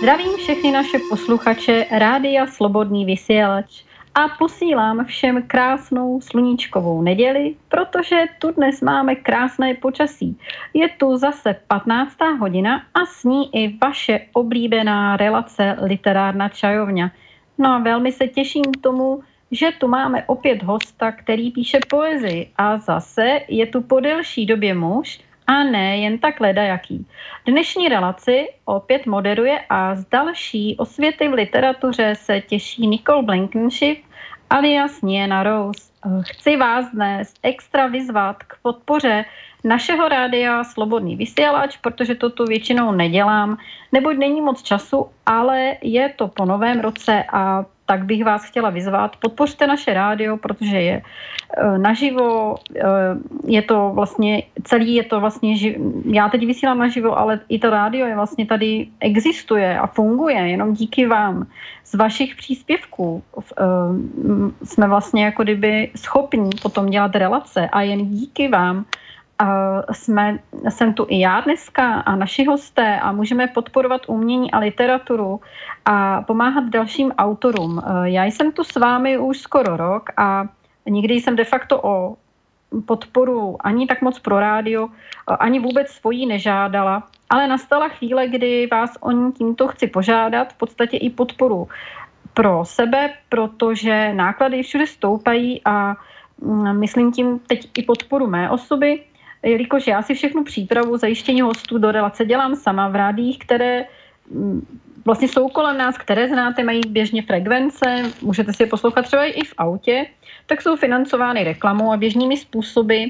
Zdravím všechny naše posluchače Rádia Slobodný vysílač a posílám všem krásnou sluníčkovou neděli, protože tu dnes máme krásné počasí. Je tu zase 15. hodina a s ní i vaše oblíbená relace Literárna čajovňa. No a velmi se těším tomu, že tu máme opět hosta, který píše poezii a zase je tu po delší době muž, a ne jen tak ledajaký. Dnešní relaci opět moderuje a z další osvěty v literatuře se těší Nicole Blankenship alias Niena Rose. Chci vás dnes extra vyzvat k podpoře našeho rádia Slobodný vysílač, protože to tu většinou nedělám, neboť není moc času, ale je to po novém roce a tak bych vás chtěla vyzvat. Podpořte naše rádio, protože je naživo, je to vlastně, celý je to vlastně, já teď vysílám naživo, ale i to rádio je vlastně tady existuje a funguje, jenom díky vám. Z vašich příspěvků jsme vlastně jako kdyby schopní potom dělat relace a jen díky vám jsem tu i já dneska a naši hosté a můžeme podporovat umění a literaturu a pomáhat dalším autorům. Já jsem tu s vámi už skoro rok a nikdy jsem de facto o podporu ani tak moc pro rádio, ani vůbec svojí nežádala, ale nastala chvíle, kdy vás o ní tímto chci požádat, v podstatě i podporu pro sebe, protože náklady všude stoupají a myslím tím teď i podporu mé osoby, jelikož já si všechnu přípravu, zajištění hostů do relace dělám sama v rádiích, které vlastně jsou kolem nás, které znáte, mají běžně frekvence, můžete si je poslouchat třeba i v autě, tak jsou financovány reklamou a běžnými způsoby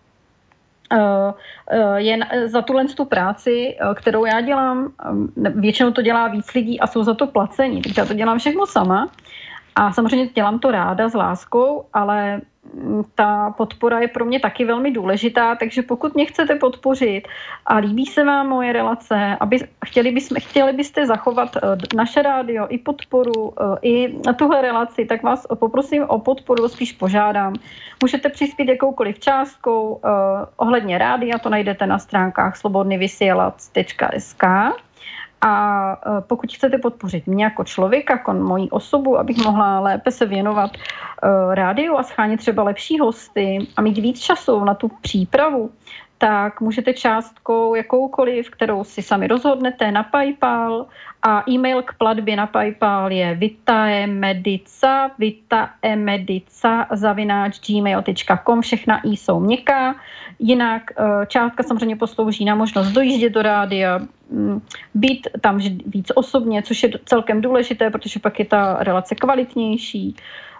jen za tu práci, kterou já dělám, většinou to dělá víc lidí a jsou za to placení, takže já to dělám všechno sama a samozřejmě dělám to ráda s láskou, ale ta podpora je pro mě taky velmi důležitá, takže pokud mě chcete podpořit a líbí se vám moje relace, chtěli byste zachovat naše rádio i podporu, i tuhle relaci, tak vás poprosím o podporu, spíš požádám. Můžete přispět jakoukoliv částkou ohledně rádia, to najdete na stránkách slobodnyvysielac.sk. A pokud chcete podpořit mě jako člověka, jako moji osobu, abych mohla lépe se věnovat rádiu a schánit třeba lepší hosty a mít víc času na tu přípravu, tak můžete částkou jakoukoliv, kterou si sami rozhodnete, na PayPal a e-mail k platbě na PayPal je vitaemedica@gmail.com, všechna i jsou měkká. Jinak částka samozřejmě poslouží na možnost dojíždět do rádia, být tam víc osobně, což je celkem důležité, protože pak je ta relace kvalitnější.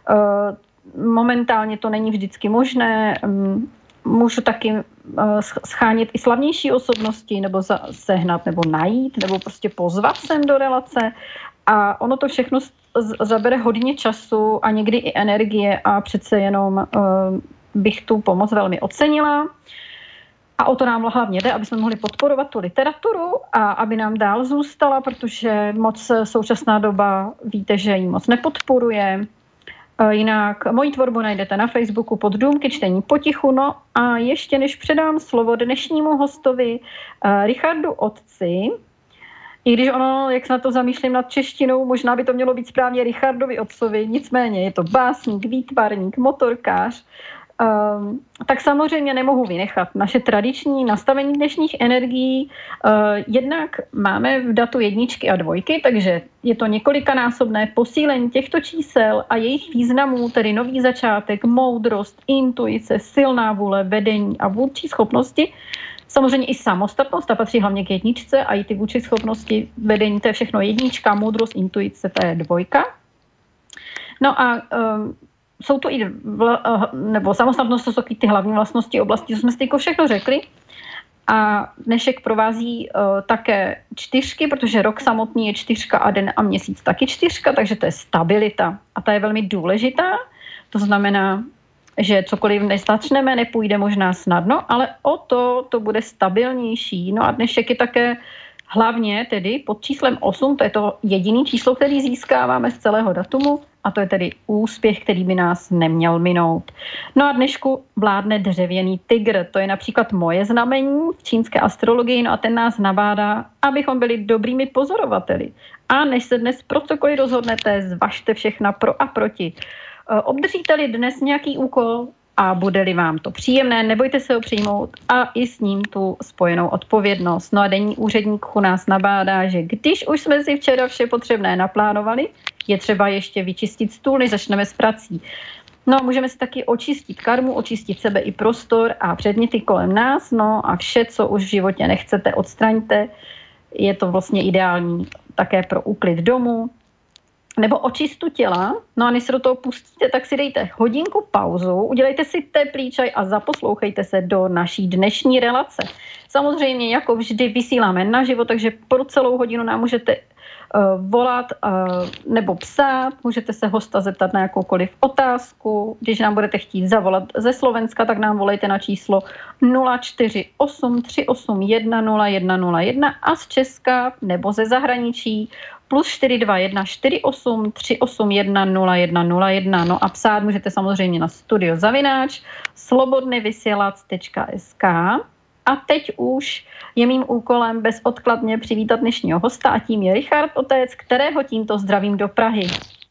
Momentálně to není vždycky možné. Můžu taky schánit i slavnější osobnosti, nebo sehnat, nebo najít, nebo prostě pozvat sem do relace. A ono to všechno zabere hodně času a někdy i energie a přece jenom bych tu pomoc velmi ocenila. A o to nám hlavně jde, aby jsme mohli podporovat tu literaturu a aby nám dál zůstala, protože moc současná doba, víte, že ji moc nepodporuje. Jinak moji tvorbu najdete na Facebooku pod Důmky čtení potichu. No a ještě než předám slovo dnešnímu hostovi Richardu Otci, i když ono, jak se na to zamýšlím nad češtinou, možná by to mělo být správně Richardovi Otcovi, nicméně je to básník, výtvarník, motorkář, tak samozřejmě nemohu vynechat naše tradiční nastavení dnešních energií. Jednak máme v datu 1 a 2, takže je to několikanásobné posílení těchto čísel a jejich významů, tedy nový začátek, moudrost, intuice, silná vůle, vedení a vůdčí schopnosti. Samozřejmě i samostatnost, ta patří hlavně k 1 a i ty vůdčí schopnosti, vedení, to je všechno 1, moudrost, intuice, to je 2. No a jsou to i, nebo samostatnost, to jsou ty hlavní vlastnosti oblasti, co jsme si teď všechno řekli. A dnešek provází také 4, protože rok samotný je 4 a den a měsíc taky 4, takže to je stabilita. A ta je velmi důležitá. To znamená, že cokoliv nezačneme, nepůjde možná snadno, ale o to bude stabilnější. No a dnešek je také hlavně tedy pod číslem 8, to je to jediné číslo, které získáváme z celého datumu, a to je tedy úspěch, který by nás neměl minout. No a dnešku vládne dřevěný tygr, to je například moje znamení v čínské astrologii, no a ten nás nabádá, abychom byli dobrými pozorovateli. A než se dnes pro cokoliv rozhodnete, zvažte všechna pro a proti. Obdržíte-li dnes nějaký úkol a bude-li vám to příjemné, nebojte se ho přijmout a i s ním tu spojenou odpovědnost. No a denní úředník u nás nabádá, že když už jsme si včera vše potřebné naplánovali, je třeba ještě vyčistit stůl, než začneme s prací. No a můžeme si taky očistit karmu, očistit sebe i prostor a předměty kolem nás, no a vše, co už v životě nechcete, odstraňte. Je to vlastně ideální také pro úklid domu, nebo očistu těla. No a než se do toho pustíte, tak si dejte hodinku pauzu, udělejte si teplý čaj a zaposlouchejte se do naší dnešní relace. Samozřejmě, jako vždy, vysíláme naživo, takže po celou hodinu nám můžete volat nebo psát, můžete se hosta zeptat na jakoukoliv otázku. Když nám budete chtít zavolat ze Slovenska, tak nám volejte na číslo 048 381 0101 a z Česka nebo ze zahraničí +421 48 381 0101. No a psát můžete samozřejmě na studio@slobodnyvysielac.sk. A teď už je mým úkolem bezodkladně přivítat dnešního hosta a tím je Richard Otec, kterého tímto zdravím do Prahy.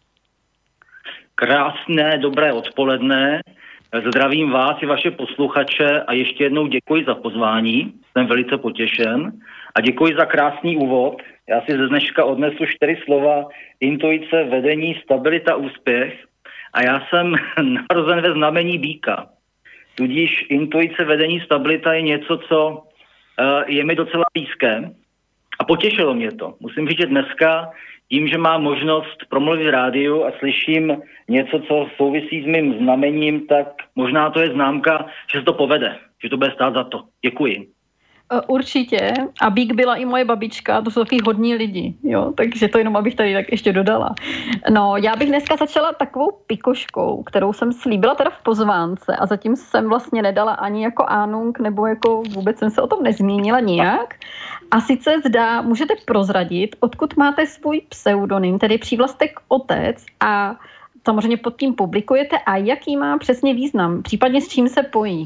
Krásné, dobré odpoledne. Zdravím vás i vaše posluchače a ještě jednou děkuji za pozvání. Jsem velice potěšen a děkuji za krásný úvod. Já si ze dneška odnesu 4 slova: intuice, vedení, stabilita, úspěch. A já jsem narozen ve znamení býka. Tudíž intuice, vedení, stabilita je něco, co je mi docela blízké a potěšilo mě to. Musím říct, že dneska tím, že mám možnost promluvit v rádiu a slyším něco, co souvisí s mým znamením, tak možná to je známka, že se to povede, že to bude stát za to. Děkuji. Určitě. A býk byla i moje babička, to jsou taky hodní lidi, jo, takže to jenom abych tady tak ještě dodala. No, já bych dneska začala takovou pikoškou, kterou jsem slíbila teda v pozvánce a zatím jsem vlastně nedala ani jako ánung, nebo jako vůbec jsem se o tom nezmínila nijak. A sice můžete prozradit, odkud máte svůj pseudonym, tedy přívlastek Otec, a samozřejmě pod tím publikujete a jaký má přesně význam, případně s čím se pojí.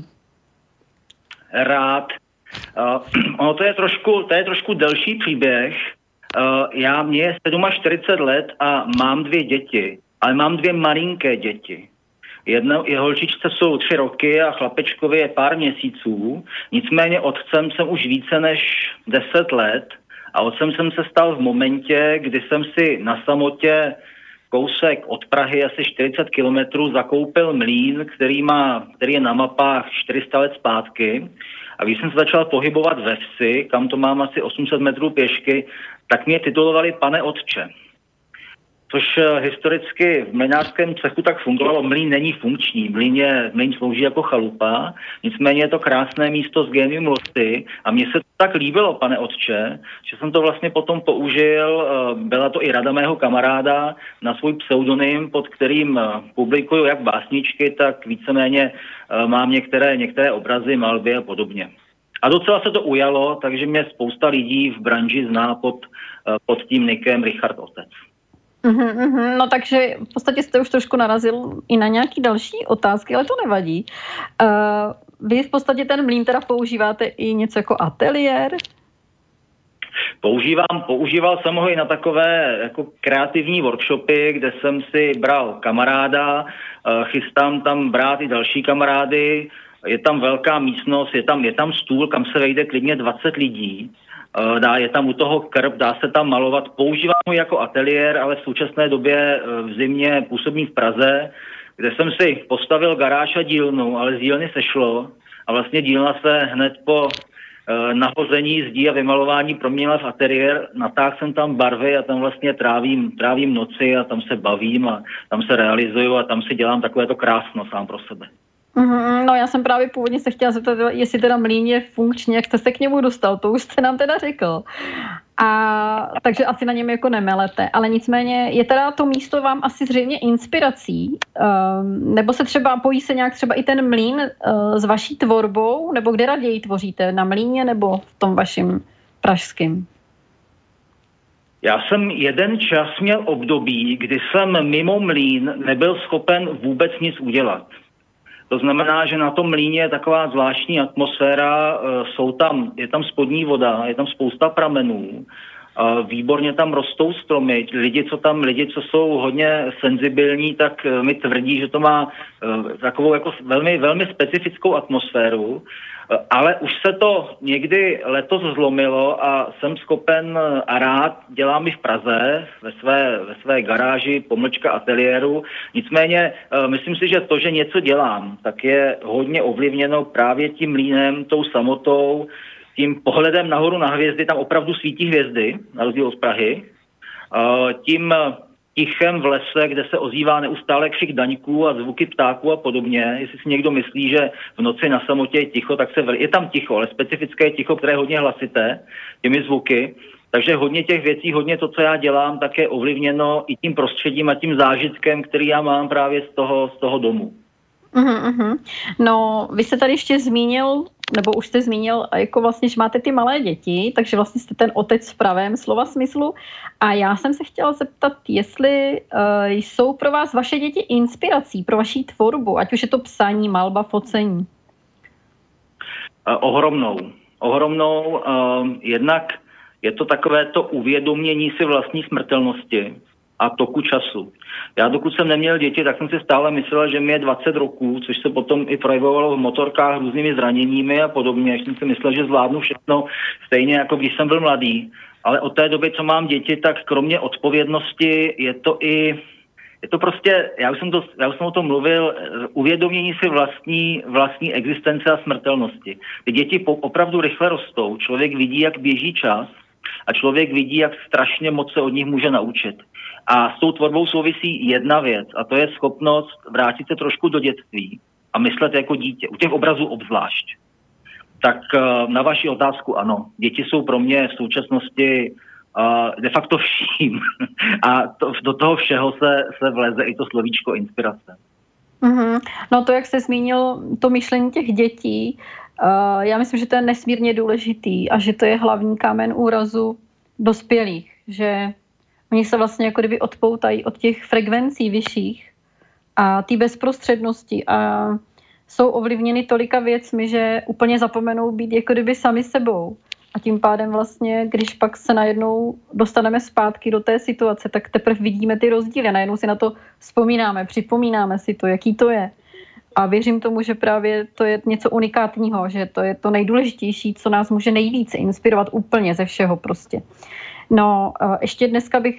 Rád. To je trošku delší příběh. Mně je 47 let a mám 2 děti, ale mám 2 malinké děti. Holčičce jsou 3 roky a chlapečkovi je pár měsíců. Nicméně otcem jsem už více než 10 let a otcem jsem se stal v momentě, kdy jsem si na samotě kousek od Prahy asi 40 kilometrů zakoupil mlýn, který je na mapách 400 let zpátky. A když jsem se začal pohybovat ve vsi, kam to mám asi 800 metrů pěšky, tak mě titulovali pane otče. Což historicky v mlynářském cechu tak fungovalo. Mlýn není funkční, mlýn slouží jako chalupa, nicméně je to krásné místo s génium losty a mně se to tak líbilo, pane otče, že jsem to vlastně potom použil, byla to i rada mého kamaráda, na svůj pseudonym, pod kterým publikuju jak básničky, tak víceméně mám některé obrazy, malby a podobně. A docela se to ujalo, takže mě spousta lidí v branži zná pod tím nikem Richard Otec. No takže v podstatě jste už trošku narazil i na nějaké další otázky, ale to nevadí. Vy v podstatě ten mlýn teda používáte i něco jako ateliér? Používal jsem ho i na takové jako kreativní workshopy, kde jsem si bral kamaráda, chystám tam brát i další kamarády, je tam velká místnost, je tam stůl, kam se vejde klidně 20 lidí. Je tam u toho krb, dá se tam malovat. Používám ho jako ateliér, ale v současné době v zimě působím v Praze, kde jsem si postavil garáž a dílnu, ale z dílny sešlo a vlastně dílna se hned po nahození zdí a vymalování proměnila v ateliér. Natáhl jsem tam barvy a tam vlastně trávím noci a tam se bavím a tam se realizuju a tam si dělám takovéto krásno sám pro sebe. No já jsem právě původně se chtěla zeptat, jestli teda mlýn je funkční, jak jste se k němu dostal, to už jste nám teda řekl. Takže asi na něm jako nemelete, ale nicméně je teda to místo vám asi zřejmě inspirací, nebo se třeba pojí se nějak třeba i ten mlýn s vaší tvorbou, nebo kde raději tvoříte, na mlýně nebo v tom vašem pražském? Já jsem jeden čas měl období, kdy jsem mimo mlýn nebyl schopen vůbec nic udělat. To znamená, že na tom mlýně je taková zvláštní atmosféra, je tam spodní voda, je tam spousta pramenů, výborně tam rostou stromy, lidi, co jsou hodně senzibilní, tak mi tvrdí, že to má takovou jako velmi, velmi specifickou atmosféru, ale už se to někdy letos zlomilo a jsem schopen a rád dělám i v Praze, ve své garáži, pomlčka ateliéru. Nicméně myslím si, že to, že něco dělám, tak je hodně ovlivněno právě tím mlýnem, tou samotou, tím pohledem nahoru na hvězdy, tam opravdu svítí hvězdy, na rozdíl od Prahy, tím tichem v lese, kde se ozývá neustále křik daňků a zvuky ptáků a podobně. Jestli si někdo myslí, že v noci na samotě je ticho, tak je tam ticho, ale specifické ticho, které je hodně hlasité těmi zvuky. Takže hodně těch věcí, hodně to, co já dělám, tak je ovlivněno i tím prostředím a tím zážitkem, který já mám právě z toho domu. No, vy jste tady ještě zmínil, nebo už jste zmínil, jako vlastně, že máte ty malé děti, takže vlastně jste ten otec v pravém slova smyslu. A já jsem se chtěla zeptat, jestli jsou pro vás vaše děti inspirací pro vaši tvorbu, ať už je to psaní, malba, focení. Ohromnou. Jednak je to takové to uvědomění si vlastní smrtelnosti a toku času. Já dokud jsem neměl děti, tak jsem si stále myslel, že mi je 20 roků, což se potom i projevovalo v motorkách různými zraněními a podobně. Jsem si myslel, že zvládnu všechno stejně, jako když jsem byl mladý. Ale od té doby, co mám děti, tak kromě odpovědnosti je to prostě, já už jsem o tom mluvil, uvědomění si vlastní existence a smrtelnosti. Ty děti opravdu rychle rostou, člověk vidí, jak běží čas a člověk vidí, jak strašně moc se od nich může naučit. A s tou tvorbou souvisí jedna věc, a to je schopnost vrátit se trošku do dětství a myslet jako dítě, u těch obrazů obzvlášť. Tak na vaši otázku ano, děti jsou pro mě v současnosti de facto vším. A do toho všeho se vleze i to slovíčko inspirace. No to, jak jste zmínil, to myšlení těch dětí, já myslím, že to je nesmírně důležitý a že to je hlavní kámen úrazu dospělých, že oni se vlastně jako kdyby odpoutají od těch frekvencí vyšších a té bezprostřednosti a jsou ovlivněny tolika věcmi, že úplně zapomenou být jako kdyby sami sebou. A tím pádem vlastně, když pak se najednou dostaneme zpátky do té situace, tak teprve vidíme ty rozdíly. Najednou si na to vzpomínáme, připomínáme si to, jaký to je. A věřím tomu, že právě to je něco unikátního, že to je to nejdůležitější, co nás může nejvíce inspirovat úplně ze všeho prostě. No, ještě dneska bych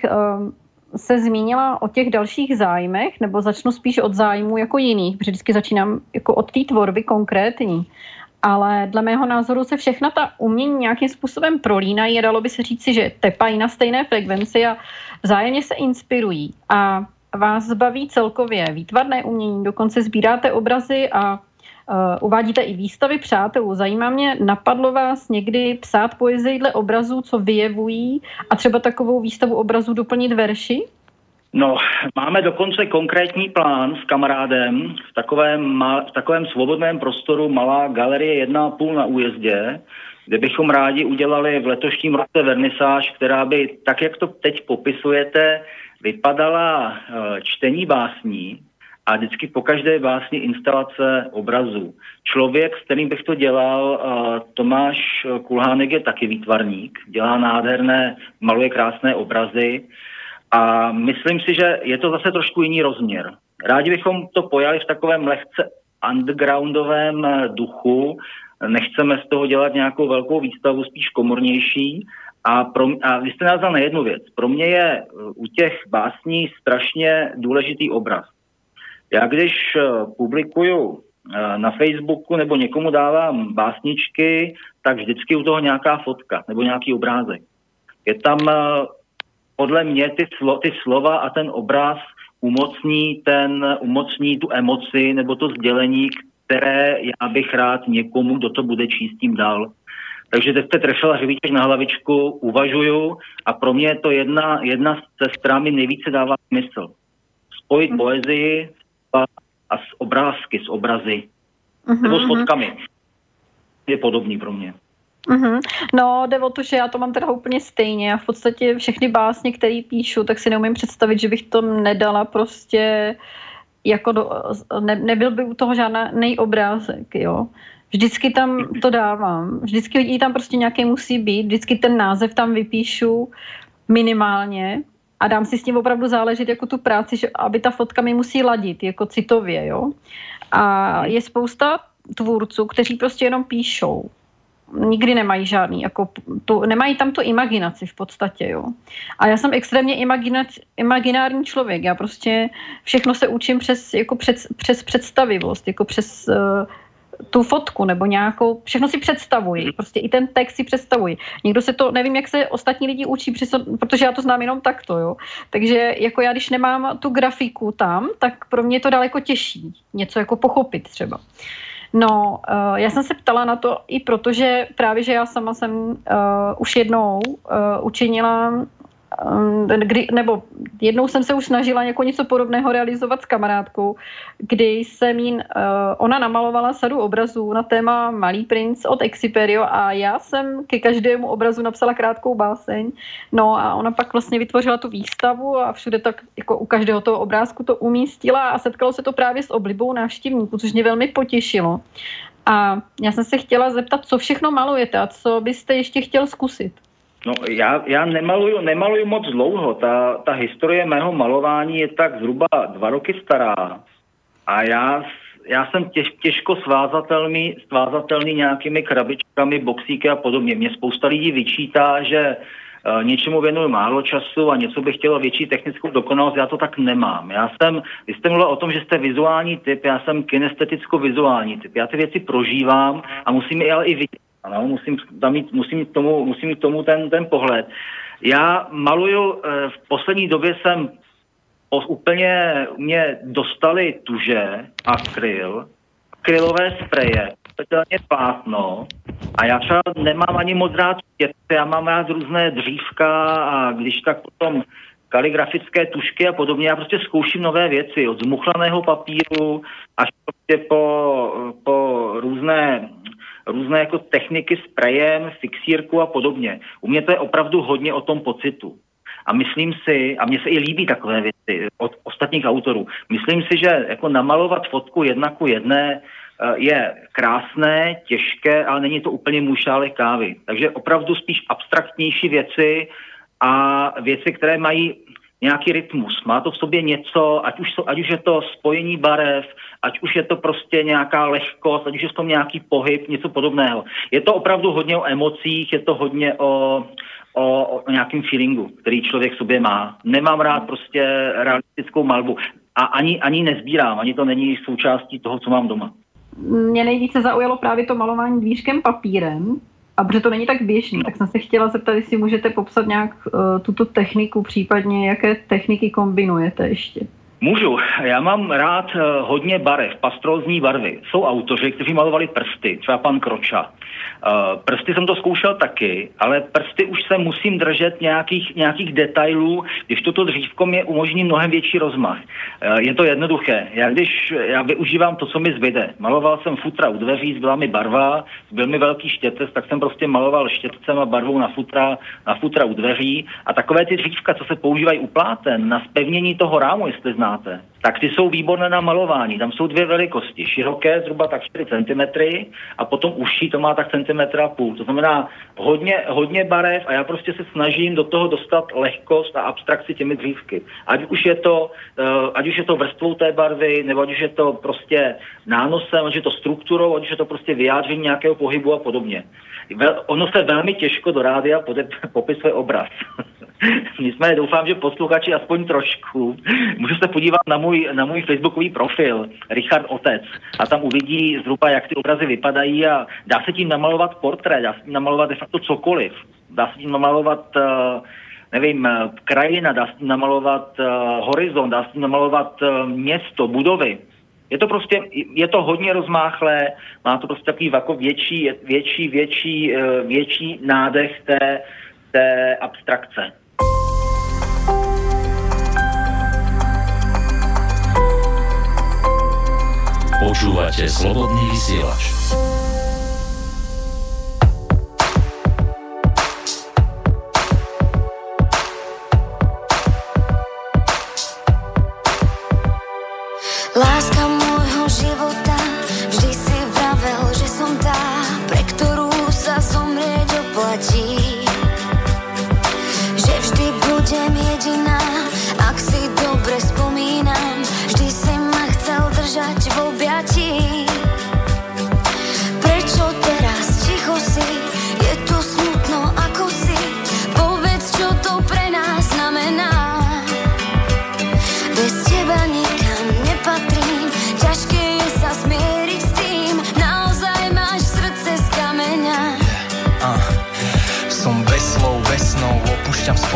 se zmínila o těch dalších zájmech, nebo začnu spíš od zájmů jako jiných, protože vždycky začínám jako od té tvorby konkrétní. Ale dle mého názoru se všechna ta umění nějakým způsobem prolínají a dalo by se říci, že tepají na stejné frekvenci a vzájemně se inspirují. A vás baví celkově výtvarné umění, dokonce sbíráte obrazy a uvádíte i výstavy přátelů. Zajímá mě, napadlo vás někdy psát poezii dle obrazů, co vyjevují a třeba takovou výstavu obrazů doplnit verši? No, máme dokonce konkrétní plán s kamarádem v takovém svobodném prostoru malá galerie 1,5 na Újezdě, kde bychom rádi udělali v letošním roce vernisáž, která by, tak jak to teď popisujete, vypadala čtení básní a vždycky po každé básni instalace obrazů. Člověk, s kterým bych to dělal, Tomáš Kulhánek, je taky výtvarník, dělá nádherné, maluje krásné obrazy a myslím si, že je to zase trošku jiný rozměr. Rádi bychom to pojali v takovém lehce undergroundovém duchu, nechceme z toho dělat nějakou velkou výstavu, spíš komornější. A vy jste nazval na jednu věc. Pro mě je u těch básní strašně důležitý obraz. Já když publikuju na Facebooku nebo někomu dávám básničky, tak vždycky u toho nějaká fotka nebo nějaký obrázek. Je tam podle mě ty slova a ten obraz umocní tu emoci nebo to sdělení, které já bych rád někomu, kdo to bude číst, tím dal. Takže teď jste trefila hřebíček na hlavičku, uvažuju a pro mě je to jedna z cest, která mi nejvíce dává smysl. Spojit poezii a s obrázky, s obrazy, nebo s fotkami. Je podobný pro mě. No, jde o to, že já to mám teda úplně stejně. Já v podstatě všechny básně, které píšu, tak si neumím představit, že bych to nedala prostě jako nebyl by u toho žádný obrázek, jo. Vždycky tam to dávám. Vždycky jí tam prostě nějaký musí být. Vždycky ten název tam vypíšu minimálně a dám si s tím opravdu záležet jako tu práci, že aby ta fotka mi musí ladit, jako citově, jo. A je spousta tvůrců, kteří prostě jenom píšou. Nikdy nemají žádný, jako nemají tam tu imaginaci v podstatě, jo. A já jsem extrémně imaginární člověk, já prostě všechno se učím přes představivost, jako přes tu fotku nebo nějakou, všechno si představuji, prostě i ten text si představuji. Někdo se to, nevím, jak se ostatní lidi učí, protože já to znám jenom takto, jo. Takže jako já, když nemám tu grafiku tam, tak pro mě je to daleko těžší, něco jako pochopit třeba. No, já jsem se ptala na to i protože právě, že já sama jsem už jednou učinila, nebo jednou jsem se už snažila jako něco podobného realizovat s kamarádkou, kdy jsem ona namalovala sadu obrazů na téma Malý princ od Exuperyho a já jsem ke každému obrazu napsala krátkou báseň. No a ona pak vlastně vytvořila tu výstavu a všude tak jako u každého toho obrázku to umístila a setkalo se to právě s oblibou návštěvníků, což mě velmi potěšilo. A já jsem se chtěla zeptat, co všechno malujete a co byste ještě chtěl zkusit? No, já nemaluju moc dlouho. Ta historie mého malování je tak zhruba 2 roky stará. A já jsem těžko svázatelný nějakými krabičkami, boxíky a podobně. Mě spousta lidí vyčítá, že něčemu věnuju málo času a něco bych chtělo větší technickou dokonalost. Já to tak nemám. Vy jste mluvil o tom, že jste vizuální typ, já jsem kinesteticko-vizuální typ. Já ty věci prožívám a musím je ale i vidět. Ano, musím mít tomu ten pohled. Já maluju, v poslední době jsem mě dostali tuže, akrylové spreje, speciálně plátno a já třeba nemám ani moc rád štětce, já mám rád různé dřívka a když tak potom kaligrafické tušky a podobně. Já prostě zkouším nové věci, od zmuchlaného papíru až prostě po různé jako techniky s prejem, fixírku a podobně. U mě to je opravdu hodně o tom pocitu. A myslím si, a mně se i líbí takové věci od ostatních autorů, myslím si, že jako namalovat fotku 1:1 je krásné, těžké, ale není to úplně můj šálek kávy. Takže opravdu spíš abstraktnější věci a věci, které mají nějaký rytmus. Má to v sobě něco, ať už je to spojení barev, ať už je to prostě nějaká lehkost, ať už je to nějaký pohyb, něco podobného. Je to opravdu hodně o emocích, je to hodně o nějakém feelingu, který člověk v sobě má. Nemám rád prostě realistickou malbu a ani nezbírám, ani to není součástí toho, co mám doma. Mě nejvíce zaujalo právě to malování dvířkem papírem, a protože to není tak běžný, tak jsem se chtěla zeptat, jestli můžete popsat nějak tuto techniku, případně jaké techniky kombinujete ještě. Můžu. Já mám rád hodně barev, pastrózní barvy. Jsou autoři, kteří malovali prsty, třeba pan Kroča. Prsty jsem to zkoušel taky, ale prsty už se musím držet nějakých detailů, když toto dřívko mě umožní mnohem větší rozmach. Je to jednoduché. Já využívám to, co mi zbyde. Maloval jsem futra u dveří, zbyla mi barva, byl mi velký štětec, tak jsem prostě maloval štětcem a barvou na futra u dveří. A takové ty dřívka, co se používají u pláten, na zpevnění toho rámu, jestli znáte, tak ty jsou výborné na malování. Tam jsou 2 velikosti. Široké, zhruba tak 4 cm a potom užší, to má tak 1,5 cm. To znamená hodně barev a já prostě se snažím do toho dostat lehkost a abstrakci těmi dřívky. Ať už je to vrstvou té barvy, nebo ať už je to prostě nánosem, ať už je to strukturou, ať už je to prostě vyjádření nějakého pohybu a podobně. Ono se velmi těžko do rádia popisuje obraz. Nicméně doufám, že posluchači aspoň trošku můžu se podívat na můj facebookový profil Richard Otec a tam uvidí zhruba, jak ty obrazy vypadají a dá se tím namalovat portrét, dá se tím namalovat de facto cokoliv. Dá se tím namalovat krajina, dá se tím namalovat horizont, dá se tím namalovat město, budovy. Je to hodně rozmáchlé, má to prostě takový jako větší nádech té abstrakce. Počúvate Slobodný vysielač.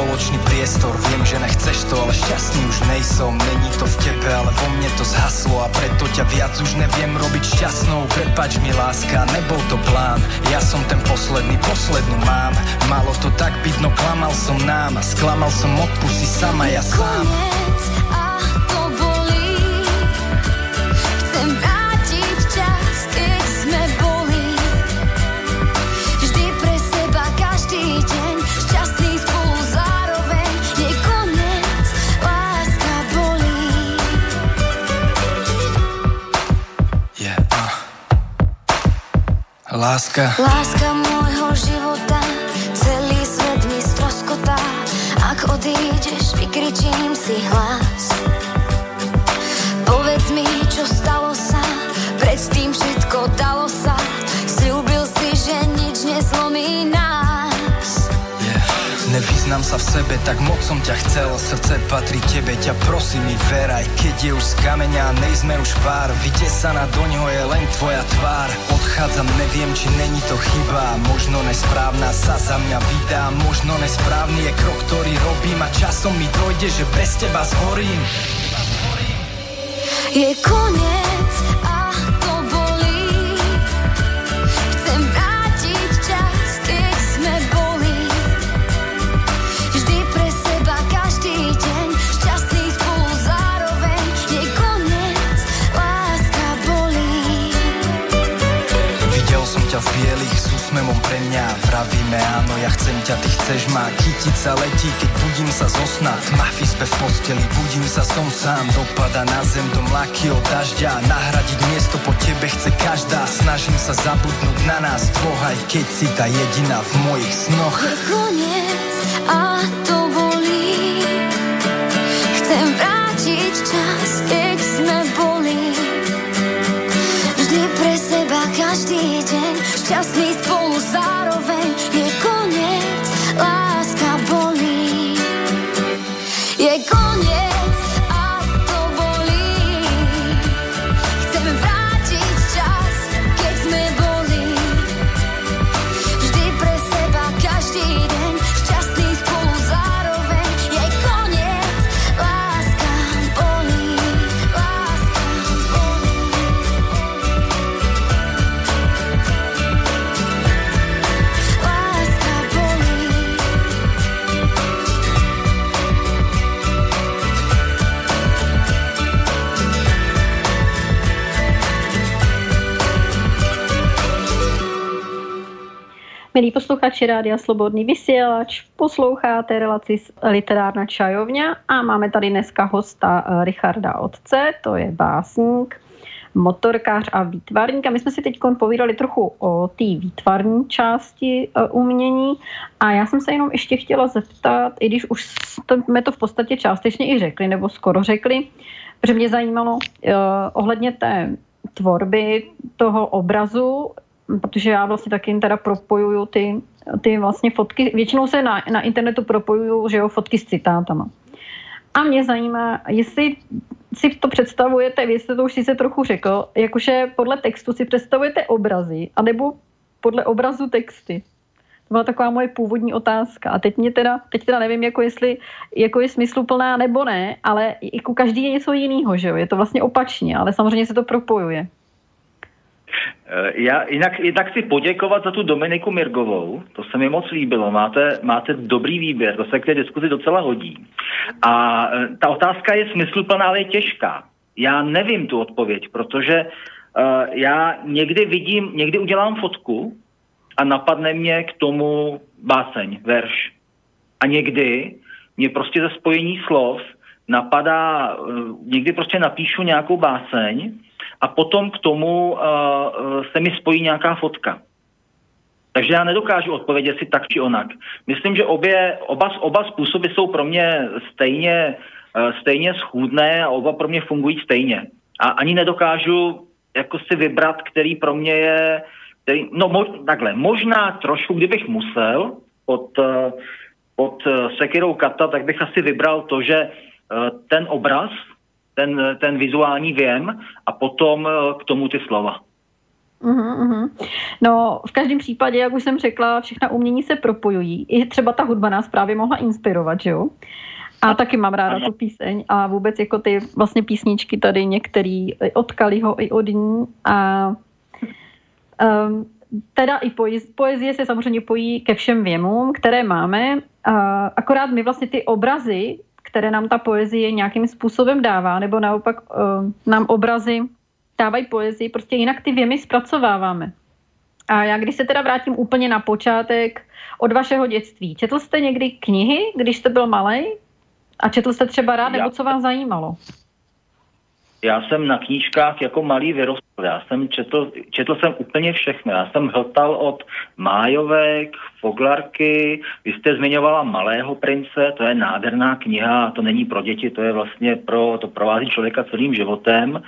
spoločný priestor. Viem, že nechceš to, ale šťastný už nejsom. Není to v tebe, ale vo mne to zhaslo a preto ťa viac už neviem robiť šťastnou. Prepáč mi láska, nebol to plán. Ja som ten poslednú mám. Malo to tak byť, no klamal som nám a sklamal som od pusy sama ja sám. Koniec a to bolí. Chcem vrátiť čas, keď sme boli vždy pre seba každý deň šťastný spolu zároveň. Je koniec, láska bolí. Láska môjho života, celý svet mi stroskotá. Ak odídeš, vykričím si hlas. Povedz mi, čo stalo sa, predtým všetko dalo sa. Sľúbil si, že nič nezlomí nás. Nevyznám sa v sebe, tak moc som ťa chcel. Srdce patrí tebe, ťa prosím mi ver. Aj keď je už z kameňa, nejsme už pár. Vytesaná doňho je len tvoja tvár. Odchádzam, neviem, či není to chyba. Možno nesprávna sa za mňa vydá. Možno nesprávny je krok, ktorý robím. A časom mi dojde, že bez teba zhorím. Je koniec a to bolí. Chcem vrátiť čas, keď sme boli vždy pre seba každý deň šťastný spolu zároveň. Je koniec, láska bolí. Videl som ťa v bielých s úsmevom pre mňa. Vravíme áno, ja chcem ťa, ty chceš ma. Kytica letí, keď budím sa zo sna. Tma v izbe v posteli, budím sa, som sám. Dopada na zem do mlaky od dažďa. Nahradiť miesto po tebe chce každá. Snažím sa zabudnúť na nás dvoch, aj keď si tá jediná v mojich snoch. Je koniec a to bolí. Chcem vrátiť čas, keď sme boli vždy pre seba každý deň šťastný spolu zároveň. Je koniec, láska bolí. Je koniec a to bolí. Chcem vrátiť čas, keď sme boli vždy pre seba každý deň šťastný spolu zároveň. Je koniec, láska bolí. Láska bolí. Láska bolí. Milí posluchači Rádia Slobodný vysielač, posloucháte relaci Literárna čajovňa a máme tady dneska hosta Richarda Otce, to je básník, motorkář a výtvarník. A my jsme si teď povídali trochu o té výtvarní části umění a já jsem se jenom ještě chtěla zeptat, i když už jsme to v podstatě částečně i řekli, nebo skoro řekli, protože mě zajímalo ohledně té tvorby toho obrazu, protože já vlastně taky teda propojuju ty vlastně fotky, většinou se na internetu propojuju, že jo, fotky s citátama. A mě zajímá, jestli si to představujete, vy jste to už si trochu řekl, jakože podle textu si představujete obrazy, anebo podle obrazu texty. To byla taková moje původní otázka. A teď teda nevím, jestli je smysluplná nebo ne, ale jako každý je něco jiného, že jo? Je to vlastně opačně, ale samozřejmě se to propojuje. Já jinak chci poděkovat za tu Dominiku Mirgovou, to se mi moc líbilo, máte dobrý výběr, to se k té diskuzi docela hodí. A ta otázka je smysluplná, ale je těžká. Já nevím tu odpověď, protože já někdy udělám fotku a napadne mě k tomu báseň, verš. A někdy mě prostě ze spojení slov napadá, někdy prostě napíšu nějakou báseň a potom k tomu se mi spojí nějaká fotka. Takže já nedokážu odpovědět si tak či onak. Myslím, že oba způsoby jsou pro mě stejně schůdné a oba pro mě fungují stejně. A ani nedokážu jako si vybrat, který pro mě je... možná trošku, kdybych musel pod sekirou kata, tak bych asi vybral to, že ten obraz, ten vizuální věm a potom k tomu ty slova. No, v každém případě, jak už jsem řekla, všechna umění se propojují. I třeba ta hudba nás právě mohla inspirovat, že jo? A taky mám ráda tu píseň a vůbec jako ty vlastně písničky tady některý od Kaliho i od ní a teda i poezie se samozřejmě pojí ke všem věmům, které máme, akorát my vlastně ty obrazy, které nám ta poezie nějakým způsobem dává, nebo naopak nám obrazy dávají poezii, prostě jinak ty věmy zpracováváme. A já když se teda vrátím úplně na počátek od vašeho dětství, četl jste někdy knihy, když jste byl malej? A četl jste třeba rád, nebo co vás zajímalo? Já jsem na knížkách jako malý vyrostl. Já jsem četl jsem úplně všechno. Já jsem hltal od Májovek, Foglarky, vy jste zmiňovala Malého prince, to je nádherná kniha, to není pro děti, to je vlastně to provází člověka celým životem.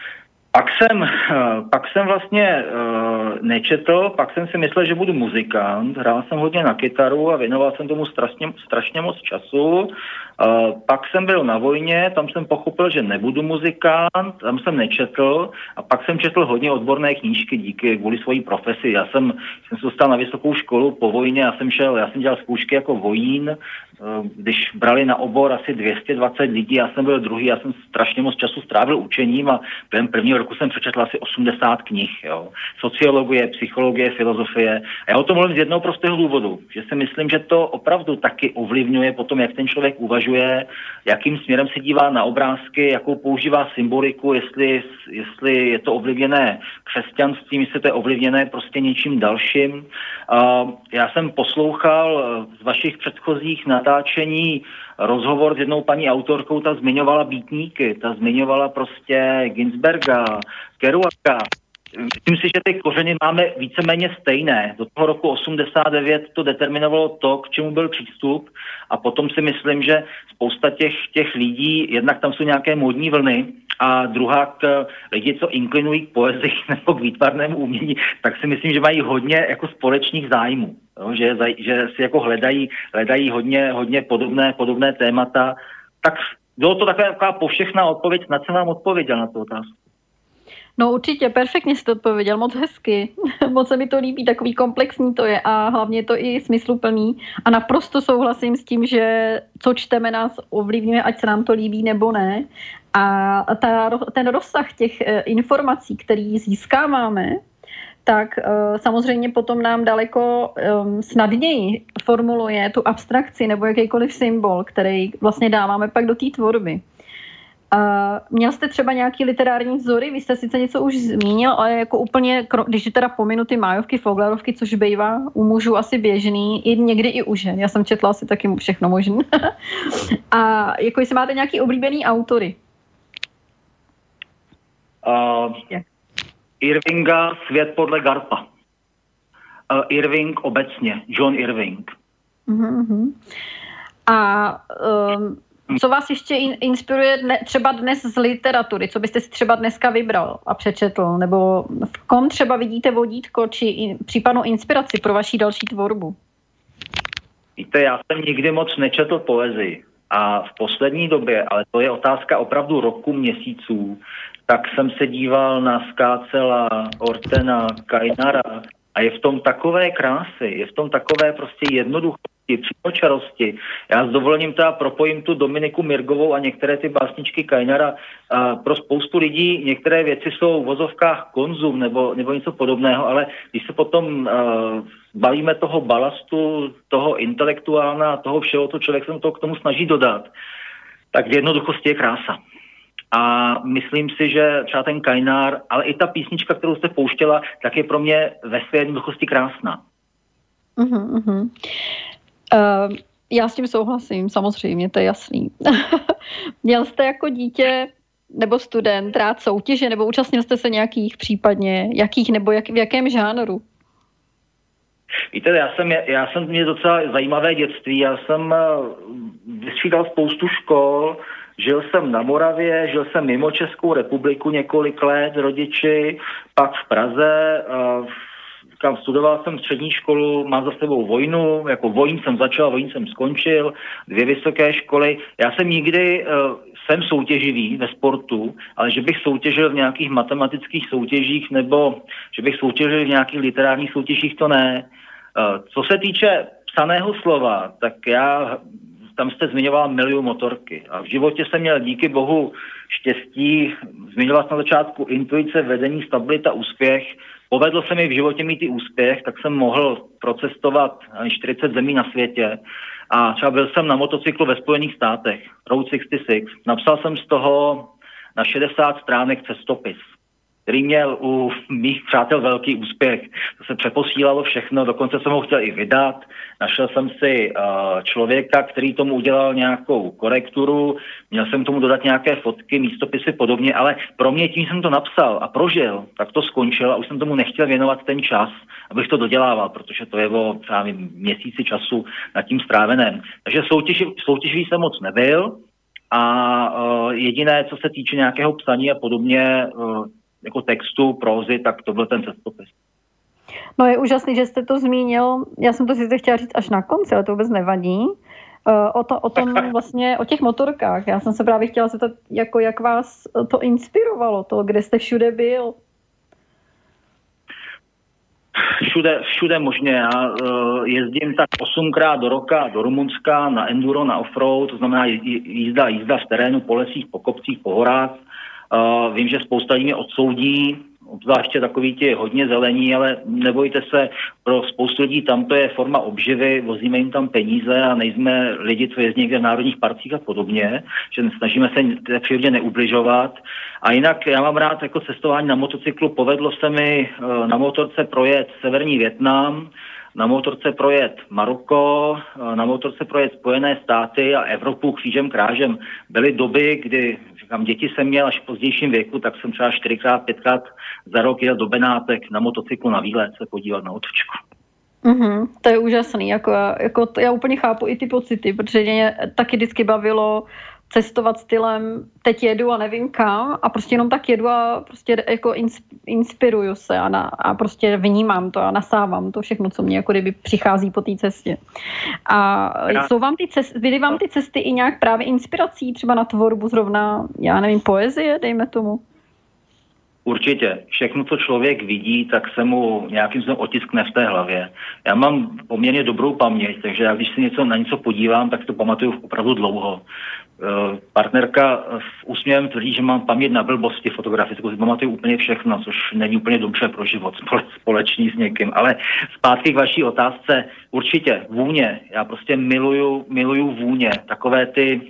Pak jsem vlastně nečetl, pak jsem si myslel, že budu muzikant, hrál jsem hodně na kytaru a věnoval jsem tomu strašně moc času. Pak jsem byl na vojně, tam jsem pochopil, že nebudu muzikant, tam jsem nečetl a pak jsem četl hodně odborné knížky kvůli svojí profesi. Já jsem se dostal na vysokou školu po vojně, já jsem dělal zkoušky jako vojín, když brali na obor asi 220 lidí, já jsem byl druhý, já jsem strašně moc času strávil učením a během prvního roku jsem přečetl asi 80 knih. Jo. Sociologie, psychologie, filozofie. A já o tom mluvím z jednoho prostého důvodu, že si myslím, že to opravdu taky ovlivňuje potom, jak ten člověk uvažuje, jakým směrem se dívá na obrázky, jakou používá symboliku, jestli je to ovlivněné křesťanstvím, jestli to je ovlivněné prostě něčím dalším. Já jsem poslouchal z vašich předchozích natáčení rozhovor s jednou paní autorkou, ta zmiňovala býtníky, ta zmiňovala prostě Ginsberga, Kerouaka. Myslím si, že ty kořeny máme víceméně stejné. Do toho roku 89 to determinovalo to, k čemu byl přístup a potom si myslím, že spousta těch lidí, jednak tam jsou nějaké módní vlny a druhá lidi, co inklinují k poezii nebo k výtvarnému umění, tak si myslím, že mají hodně jako společných zájmů. Jo? Že si jako hledají hodně podobné témata. Tak bylo to taková povšechná odpověď, snad jsem vám odpověděl na tu otázku. No určitě, perfektně jste odpověděl, moc hezky. Moc se mi to líbí, takový komplexní to je a hlavně je to i smysluplný. A naprosto souhlasím s tím, že co čteme nás ovlivňuje, ať se nám to líbí nebo ne. A ten rozsah těch informací, který získáváme, tak samozřejmě potom nám daleko snadněji formuluje tu abstrakci nebo jakýkoliv symbol, který vlastně dáváme pak do té tvorby. Měl jste třeba nějaký literární vzory? Vy jste sice něco už zmínil, ale jako úplně, když teda pominu ty Májovky, Foglarovky, což bývá u mužů asi běžný, i někdy i u žen. Já jsem četla asi taky všechno možné. A jako jestli máte nějaký oblíbený autory? Irvinga Svět podle Garpa. Irving obecně, John Irving. A co vás ještě inspiruje třeba dnes z literatury? Co byste si třeba dneska vybral a přečetl? Nebo v kom třeba vidíte vodítko či případnou inspiraci pro vaši další tvorbu? Víte, já jsem nikdy moc nečetl poezii. A v poslední době, ale to je otázka opravdu roku, měsíců, tak jsem se díval na Skácela, Ortena, Kainara a je v tom takové krásy, je v tom takové prostě jednoduchosti, přímočarosti. Já s dovolením teda propojím tu Dominiku Mirgovou a některé ty básničky Kainara. Pro spoustu lidí některé věci jsou v vozovkách konzum nebo něco podobného, ale když se potom bavíme toho balastu, toho intelektuálna, toho všeho, co člověk se k tomu snaží dodat, tak v jednoduchosti je krása. A myslím si, že třeba ten Kajnár, ale i ta písnička, kterou jste pouštěla, tak je pro mě ve své jednoduchosti krásná. Já s tím souhlasím, samozřejmě, to je jasný. Měl jste jako dítě nebo student rád soutěže, nebo účastnil jste se nějakých případně, jakých nebo v jakém žánru? Víte, já jsem měl docela zajímavé dětství, já jsem vystřídal spoustu škol, žil jsem na Moravě, žil jsem mimo Českou republiku několik let s rodiči, pak v Praze, říkám, studoval jsem střední školu, mám za sebou vojnu, jako vojnu jsem začal, vojnu jsem skončil, 2 vysoké školy. Já jsem nikdy, jsem soutěživý ve sportu, ale že bych soutěžil v nějakých matematických soutěžích nebo že bych soutěžil v nějakých literárních soutěžích, to ne. Co se týče psaného slova, tak tam jste zmiňovala Miliu motorky. A v životě jsem měl díky bohu štěstí, zmiňoval jsem na začátku intuice, vedení, stabilita, úspěch. Povedlo se mi v životě mít i úspěch, tak jsem mohl procestovat 40 zemí na světě. A třeba byl jsem na motocyklu ve Spojených státech, Route 66. Napsal jsem z toho na 60 stránek cestopis, který měl u mých přátel velký úspěch. To se přeposílalo všechno, dokonce jsem ho chtěl i vydat. Našel jsem si člověka, který tomu udělal nějakou korekturu, měl jsem tomu dodat nějaké fotky, místopisy podobně, ale pro mě tím jsem to napsal a prožil, tak to skončil a už jsem tomu nechtěl věnovat ten čas, abych to dodělával, protože to je o třeba měsíci času nad tím stráveném. Takže soutěživý jsem moc nebyl a jediné, co se týče nějakého psaní a podobně, jako textu, prózy, tak to byl ten cestopis. No je úžasný, že jste to zmínil. Já jsem to sice chtěla říct až na konci, ale to vůbec nevadí. O tom vlastně, o těch motorkách. Já jsem se právě chtěla zeptat, jako jak vás to inspirovalo, to, kde jste všude byl. Všude možně. Já jezdím tak 8krát do roka do Rumunska na enduro, na offroad, to znamená jízda v terénu, po lesích, po kopcích, po horách. Vím, že spousta lidí mě odsoudí, obzvláště takový ti hodně zelení, ale nebojte se, pro spoustu lidí tam to je forma obživy, vozíme jim tam peníze a nejsme lidi, co jezdí někde v národních parcích a podobně, že snažíme se té přírodě neubližovat. A jinak já mám rád jako cestování na motocyklu, povedlo se mi na motorce projet severní Vietnam, na motorce projet Maroko, na motorce projet Spojené státy a Evropu křížem krážem. Byly doby, kdy, říkám, děti jsem měl až v pozdějším věku, tak jsem třeba 4x, 5x za rok jel do Benátek na motocyklu na výlet se podívat na otočku. To je úžasný. Já úplně chápu i ty pocity, protože mě taky vždycky bavilo cestovat stylem, teď jedu a nevím kam a prostě jenom tak jedu a prostě jako inspiruju se a prostě vnímám to a nasávám to všechno, co mě jako kdyby přichází po té cestě. A jsou vám byly vám ty cesty i nějak právě inspirací třeba na tvorbu zrovna, já nevím, poezie, dejme tomu? Určitě. Všechno, co člověk vidí, tak se mu nějakým způsobem otiskne v té hlavě. Já mám poměrně dobrou paměť, takže já když se na něco podívám, tak to pamatuju opravdu dlouho. Partnerka v úsměvem tvrdí, že mám paměť na blbosti fotografickou, si pamatuju úplně všechno, což není úplně dobře pro život společný s někým. Ale zpátky k vaší otázce, určitě vůně. Já prostě miluju vůně. Takové ty...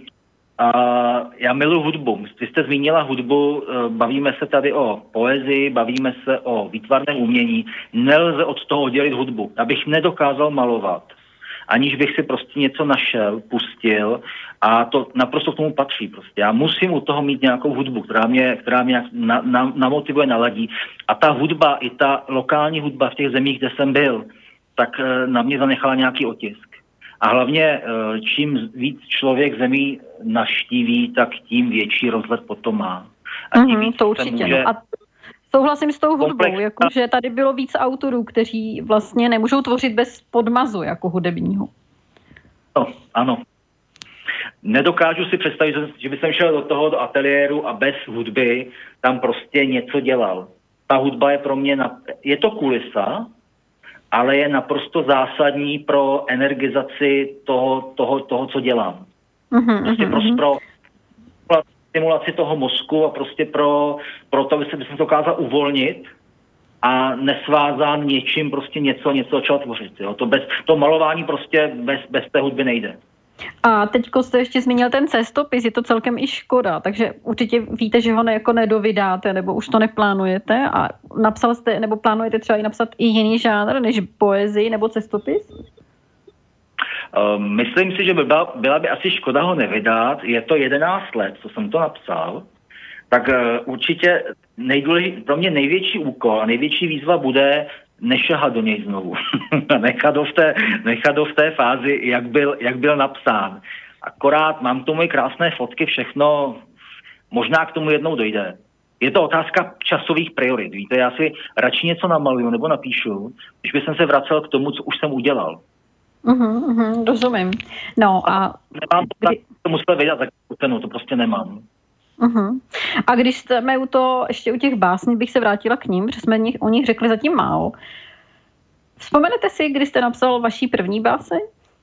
já miluji hudbu. Vy jste zmínila hudbu, bavíme se tady o poezii, bavíme se o výtvarném umění. Nelze od toho oddělit hudbu. Já bych nedokázal malovat, aniž bych si prostě něco našel, pustil a to naprosto k tomu patří prostě. Já musím u toho mít nějakou hudbu, která mě namotivuje, naladí. A ta hudba, i ta lokální hudba v těch zemích, kde jsem byl, tak na mě zanechala nějaký otisk. A hlavně, čím víc člověk zemí navštíví, tak tím větší rozhled potom má. A tím víc to určitě. Může... A souhlasím s tou hudbou, jakože tady bylo víc autorů, kteří vlastně nemůžou tvořit bez podmazu jako hudebního. No, ano. Nedokážu si představit, že bych šel do toho ateliéru a bez hudby tam prostě něco dělal. Ta hudba je pro mě, je to kulisa, ale je naprosto zásadní pro energizaci toho co dělám. Prostě pro stimulaci toho mozku a prostě pro to, aby jsem to dokázal uvolnit a nesvázán něčím prostě něco začal tvořit. Jo. To malování prostě bez té hudby nejde. A teďko jste ještě zmínil ten cestopis, je to celkem i škoda, takže určitě víte, že ho nedovydáte, nebo už to neplánujete a napsal jste, nebo plánujete třeba i napsat i jiný žánr, než poezii nebo cestopis? Myslím si, že byla by asi škoda ho nevydat, je to 11 let, co jsem to napsal, tak určitě pro mě největší úkol a největší výzva bude nešahat do něj znovu. nechat ho v té fázi, jak byl napsán. Akorát mám tomu i krásné fotky, všechno, možná k tomu jednou dojde. je to otázka časových priorit. Víte, já si radši něco namaluju nebo napíšu, když bych se vracel k tomu, co už jsem udělal. Rozumím. No a... Nemám to musel vědět takovou cenu, to prostě nemám. A když jsme ještě u těch básní, bych se vrátila k ním, protože jsme o nich řekli zatím málo. Vzpomenete si, kdy jste napsal vaší první báseň?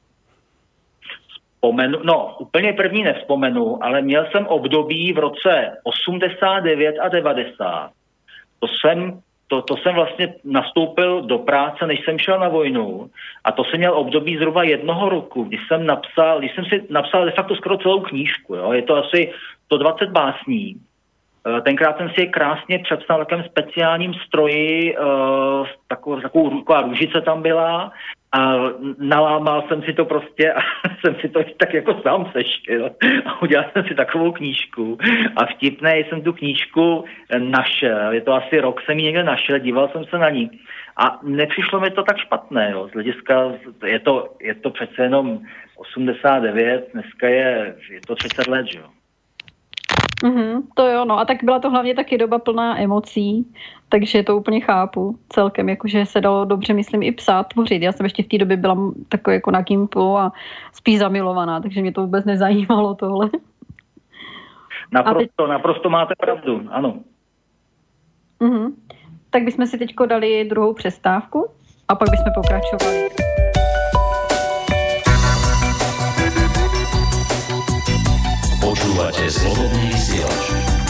Úplně první nevzpomenu, ale měl jsem období v roce 89 a 90. To jsem vlastně nastoupil do práce, než jsem šel na vojnu, a to jsem měl období zhruba 1 roku, když jsem si napsal de facto skoro celou knížku, jo? Je to asi 120 básní. Tenkrát jsem si je krásně přepsal na takovém speciálním stroji, taková růžice tam byla, a nalámal jsem si to prostě a jsem si to tak jako sám seštil a udělal jsem si takovou knížku a vtipné jsem tu knížku našel, je to asi rok, jsem ji někde našel, díval jsem se na ní a nepřišlo mi to tak špatné, jo. Z hlediska, je to přece jenom 89, dneska je to 30 let, že jo. To jo, no a tak byla to hlavně taky doba plná emocí, takže to úplně chápu celkem, jakože se dalo dobře, myslím, i psát, tvořit. Já jsem ještě v té době byla takový jako na Gimplu a spíš zamilovaná, takže mě to vůbec nezajímalo tohle. Naprosto máte pravdu, ano. Tak bychom si teďko dali druhou přestávku a pak bychom pokračovali. Počúvate Slobodný vysielač.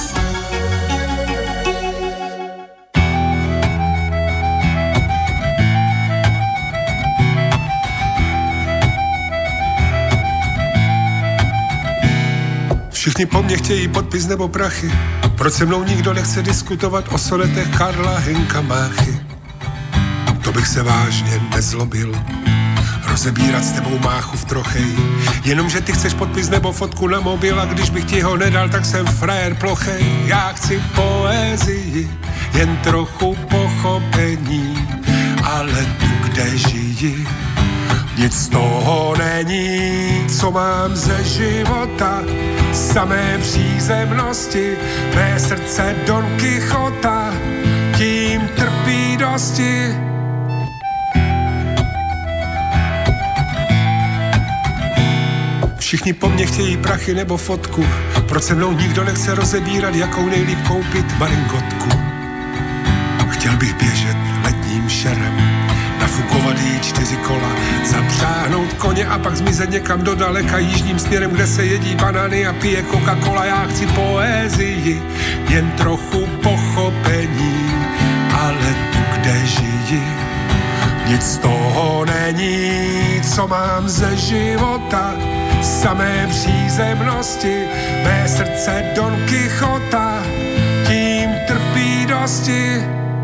Všichni po mně chtějí podpis nebo prachy. Proč se mnou nikdo nechce diskutovat o sonetech Karla Hynka Máchy? To bych se vážně nezlobil, rozebírat s tebou máchu v trochej. Jenomže ty chceš podpis nebo fotku na mobil a když bych ti ho nedal, tak jsem frajer plochej. Já chci poezii, jen trochu pochopení, ale tu, kde žiji, nic z toho není, co mám ze života. Samé přízemnosti, mé srdce Don Kichota, tím trpí dosti. Všichni po mně chtějí prachy nebo fotku, proč se mnou nikdo nechce rozebírat, jakou nejlíp koupit maringotku. Chtěl bych běžet letním šerem, nafukovat jí 4 kola, zapřáhnout koně a pak zmizet někam do daleka jižním směrem, kde se jedí banány a pije Coca-Cola. Já chci poezii, jen trochu pochopení, ale tu, kde žiji, nic z toho není, co mám ze života. Samé přízemnosti, mé srdce Don Kichota, tím trpí dosti.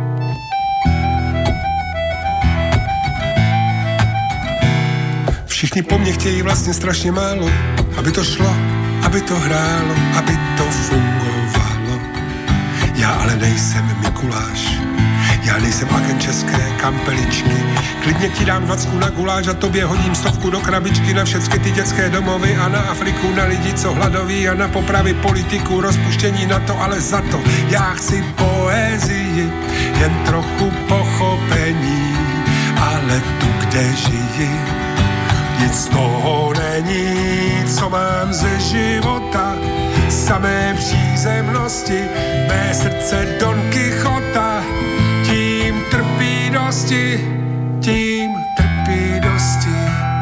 Všichni po mně chtějí vlastně strašně málo, aby to šlo, aby to hrálo, aby to fungovalo. Já ale nejsem Mikuláš, já nejsem agent české kampeličky. Klidně ti dám 20 na guláš a tobě hodím 100 do krabičky na všechny ty dětské domovy a na Afriku, na lidi, co hladoví a na popravy politiku, rozpuštění na to, ale za to já chci poezii, jen trochu pochopení, ale tu, kde žiji, nic z toho není, co mám ze života. Samé přízemnosti, mé srdce Don Kichota, tím trpí dosti, tím trpí dosti.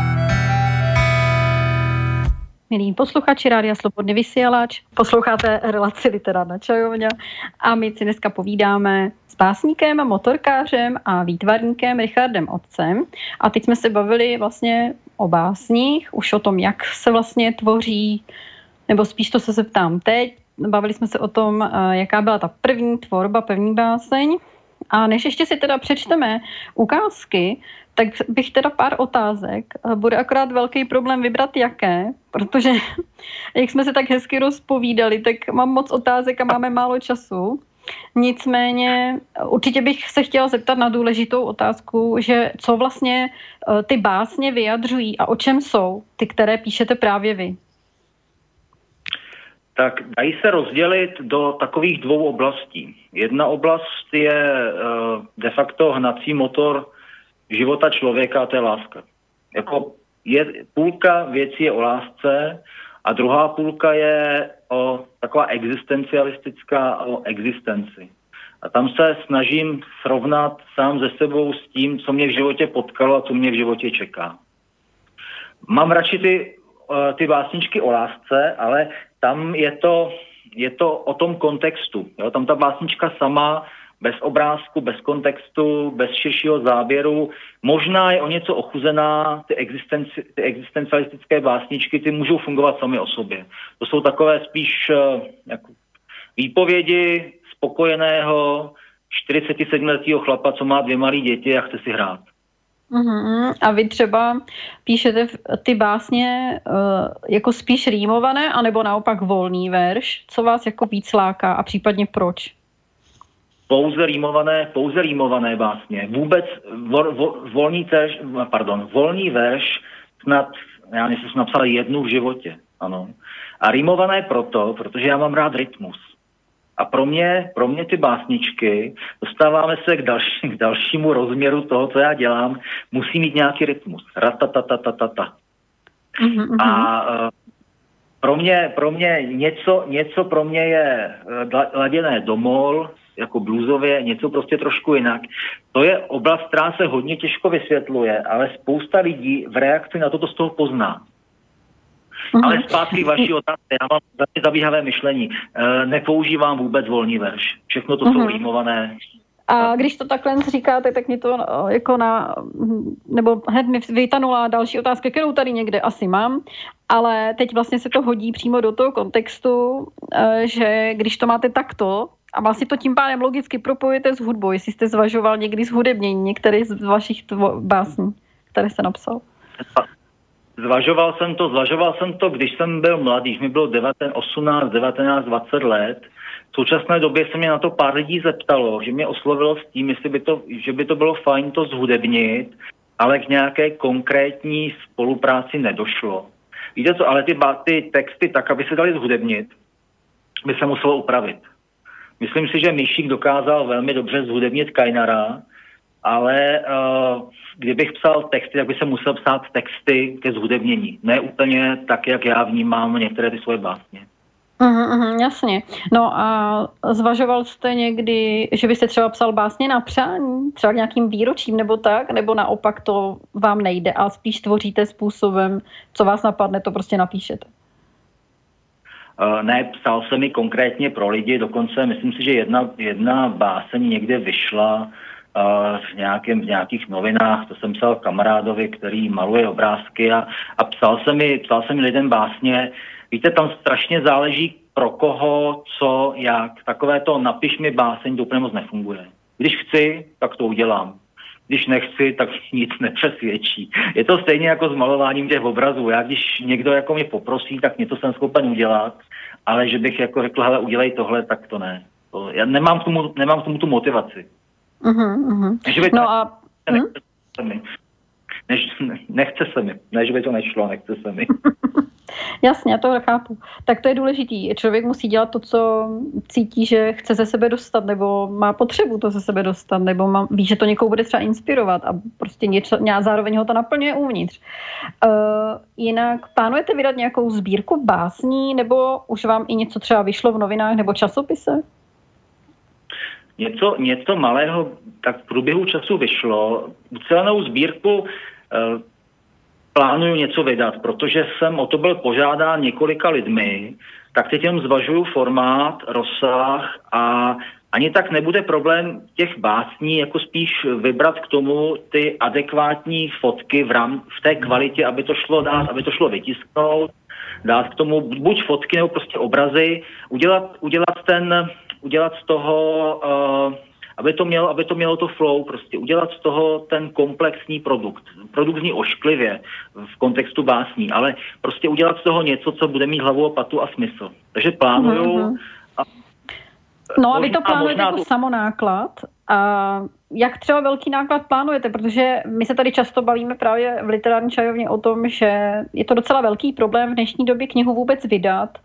Milí posluchači Rádia Slobodný vysielač, posloucháte relaci Literárna čajovňa a my si dneska povídáme s básníkem, motorkářem a výtvarníkem Richardem Otcem. A teď jsme se bavili vlastně o básních, už o tom, jak se vlastně tvoří, nebo spíš to se zeptám teď. Bavili jsme se o tom, jaká byla ta první tvorba, první báseň. A než ještě si teda přečteme ukázky, tak bych teda pár otázek. Bude akorát velký problém vybrat jaké, protože jak jsme se tak hezky rozpovídali, tak mám moc otázek a máme málo času. Nicméně určitě bych se chtěla zeptat na důležitou otázku, že co vlastně ty básně vyjadřují a o čem jsou ty, které píšete právě vy? tak dají se rozdělit do takových dvou oblastí. Jedna oblast je de facto hnací motor života člověka, a to je láska. Jako půlka věcí je o lásce a druhá půlka je taková existencialistická o existenci. A tam se snažím srovnat sám se sebou s tím, co mě v životě potkalo a co mě v životě čeká. Mám radši ty básničky o lásce, ale tam je to o tom kontextu. Jo? Tam ta básnička sama, bez obrázku, bez kontextu, bez širšího záběru, možná je o něco ochuzená, ty existencialistické básničky, ty můžou fungovat sami o sobě. To jsou takové spíš jako výpovědi spokojeného 47letého chlapa, co má 2 malé děti a chce si hrát. A vy třeba píšete ty básně jako spíš rýmované, anebo naopak volný verš? Co vás jako víc láká a případně proč? Pouze rýmované básně. Vůbec volný verš snad, já jsem napsal jednu v životě, ano. A rýmované protože já mám rád rytmus. A pro mě ty básničky, dostáváme se k dalšímu rozměru toho, co já dělám, musí mít nějaký rytmus. Ratatatatata. A pro mě něco pro mě je laděné do mol, jako bluesově, něco prostě trošku jinak. To je oblast, která se hodně těžko vysvětluje, ale spousta lidí v reakci na toto z toho pozná. Ale zpátky vaší otázky, já mám velmi zabíhavé myšlení. Nepoužívám vůbec volný verš. Všechno to jsou rýmované. A když to takhle říkáte, tak mě to jako nebo hned mi vytanula další otázka, kterou tady někde asi mám, ale teď vlastně se to hodí přímo do toho kontextu, že když to máte takto, a vlastně to tím pádem logicky propojujete s hudbou, jestli jste zvažoval někdy zhudebnění některé z vašich básní, které jste napsal. Zvažoval jsem to, když jsem byl mladý, když mi bylo 18, 19, 20 let. V současné době se mě na to pár lidí zeptalo, že mě oslovilo s tím, že by to bylo fajn to zhudebnit, ale k nějaké konkrétní spolupráci nedošlo. Víte co, ale ty texty tak, aby se dali zhudebnit, by se muselo upravit. Myslím si, že Myšík dokázal velmi dobře zhudebnit Kajnara, ale kdybych psal texty, tak by se musel psát texty ke zhudebnění. Ne úplně tak, jak já vnímám některé ty svoje básně. Jasně. No a zvažoval jste někdy, že byste třeba psal básně na přání, třeba k nějakým výročím nebo tak, nebo naopak to vám nejde a spíš tvoříte způsobem, co vás napadne, to prostě napíšete? Ne, psal jsem mi konkrétně pro lidi, dokonce myslím si, že jedna báseň někde vyšla v nějakých novinách, to jsem psal kamarádovi, který maluje obrázky a psal jsem mi lidem básně. Víte, tam strašně záleží pro koho, co, jak. Takové to napiš mi báseň, to úplně moc nefunguje. Když chci, tak to udělám. Když nechci, tak nic nepřesvědčí. Je to stejně jako s malováním těch obrazů. Já když někdo jako mě poprosí, tak něco jsem schopen udělat, ale že bych jako řekl, hele, udělej tohle, tak to ne. Já nemám k tomu tu motivaci. Nechce se mi. Ne, že by to nešlo, nechce se mi. Jasně, já to chápu. Tak to je důležitý. Člověk musí dělat to, co cítí, že chce ze sebe dostat, nebo má potřebu to ze sebe dostat, nebo ví, že to někoho bude třeba inspirovat a prostě zároveň ho to naplňuje uvnitř. Jinak plánujete vydat nějakou sbírku básní, nebo už vám i něco třeba vyšlo v novinách nebo časopise? Něco malého tak v průběhu času vyšlo. Ucelenou sbírku plánuju něco vydat, protože jsem o to byl požádán několika lidmi, tak teď jenom zvažuju formát, rozsah a ani tak nebude problém těch básní, jako spíš vybrat k tomu ty adekvátní fotky v té kvalitě, aby to šlo dát, aby to šlo vytisknout, dát k tomu buď fotky nebo prostě obrazy, udělat z toho, aby to mělo to flow, prostě udělat z toho ten komplexní produkt. Produkt zní ošklivě v kontextu básní, ale prostě udělat z toho něco, co bude mít hlavu a patu a smysl. Takže plánuju. No a vy to plánujete jako samonáklad. A jak třeba velký náklad plánujete? Protože my se tady často bavíme právě v literární čajovně o tom, že je to docela velký problém v dnešní době knihu vůbec vydat.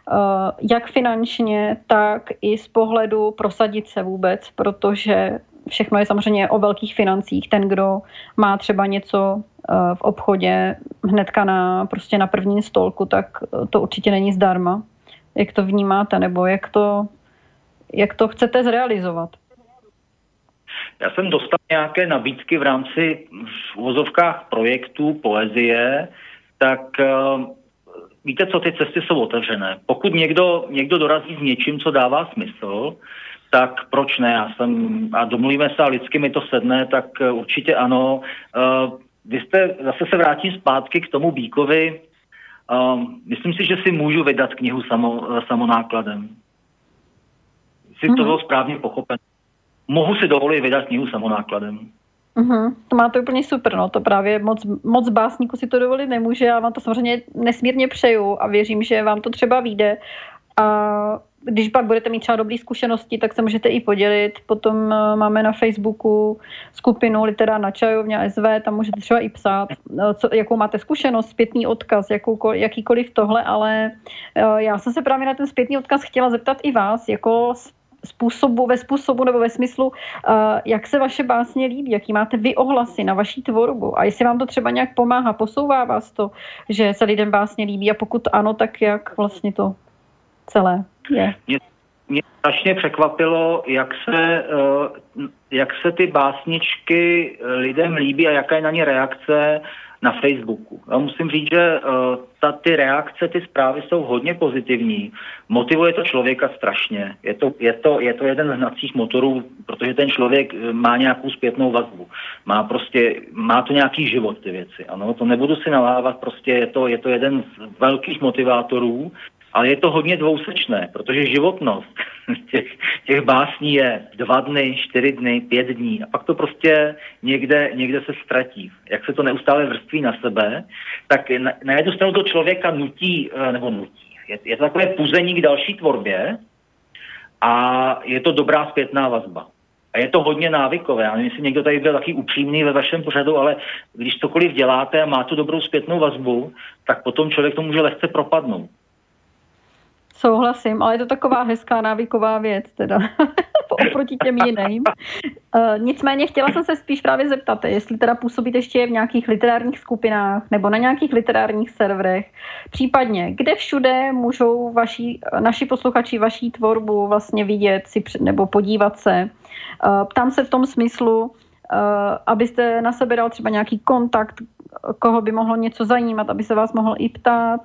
jak finančně, tak i z pohledu prosadit se vůbec, protože všechno je samozřejmě o velkých financích. Ten, kdo má třeba něco v obchodě hnedka prostě na prvním stolku, tak to určitě není zdarma. Jak to vnímáte, nebo jak to chcete zrealizovat? Já jsem dostal nějaké nabídky v rámci v uvozovkách projektů poezie, tak víte co, ty cesty jsou otevřené. Pokud někdo dorazí s něčím, co dává smysl, tak proč ne? A domluvíme se a lidsky mi to sedne, tak určitě ano. Zase se vrátím zpátky k tomu Bíkovi. Myslím si, že si můžu vydat knihu samonákladem. Jestli to bylo správně pochopen. Mohu si dovolit vydat knihu samonákladem. To máte úplně super, no. To právě moc básníků si to dovolit nemůže. Já vám to samozřejmě nesmírně přeju a věřím, že vám to třeba vyjde. A když pak budete mít třeba dobré zkušenosti, tak se můžete i podělit. Potom máme na Facebooku skupinu Literárna čajovňa SV, tam můžete třeba i psát, jakou máte zkušenost, zpětný odkaz, jakýkoliv tohle, ale já jsem se právě na ten zpětný odkaz chtěla zeptat i vás, jako ve způsobu nebo ve smyslu, jak se vaše básně líbí, jaký máte vy ohlasy na vaší tvorbu a jestli vám to třeba nějak pomáhá, posouvá vás to, že se lidem básně líbí a pokud ano, tak jak vlastně to celé je. Mě strašně překvapilo, jak se ty básničky lidem líbí a jaká je na ně reakce na Facebooku. Já musím říct, že ty reakce, ty zprávy jsou hodně pozitivní. Motivuje to člověka strašně. Je to jeden z hnacích motorů, protože ten člověk má nějakou zpětnou vazbu. Má to nějaký život, ty věci. Ano, to nebudu si nalávat, prostě je to jeden z velkých motivátorů. Ale je to hodně dvousečné, protože životnost těch básní je 2 dny, 4 dny, 5 dní a pak to prostě někde se ztratí. Jak se to neustále vrství na sebe, tak na jednu stranu to člověka nutí. Je to takové puzení k další tvorbě a je to dobrá zpětná vazba. A je to hodně návykové. Já nevím, jestli někdo tady byl taky upřímný ve vašem pořadu, ale když cokoliv děláte a má tu dobrou zpětnou vazbu, tak potom člověk to může lehce propadnout. Souhlasím, ale je to taková hezká návyková věc, teda oproti těm jiným. Nicméně chtěla jsem se spíš právě zeptat, jestli teda působíte ještě v nějakých literárních skupinách nebo na nějakých literárních serverech, případně kde všude můžou naši posluchači vaší tvorbu vlastně vidět nebo podívat se. Ptám se v tom smyslu, abyste na sebe dal třeba nějaký kontakt, koho by mohlo něco zajímat, aby se vás mohl i ptát.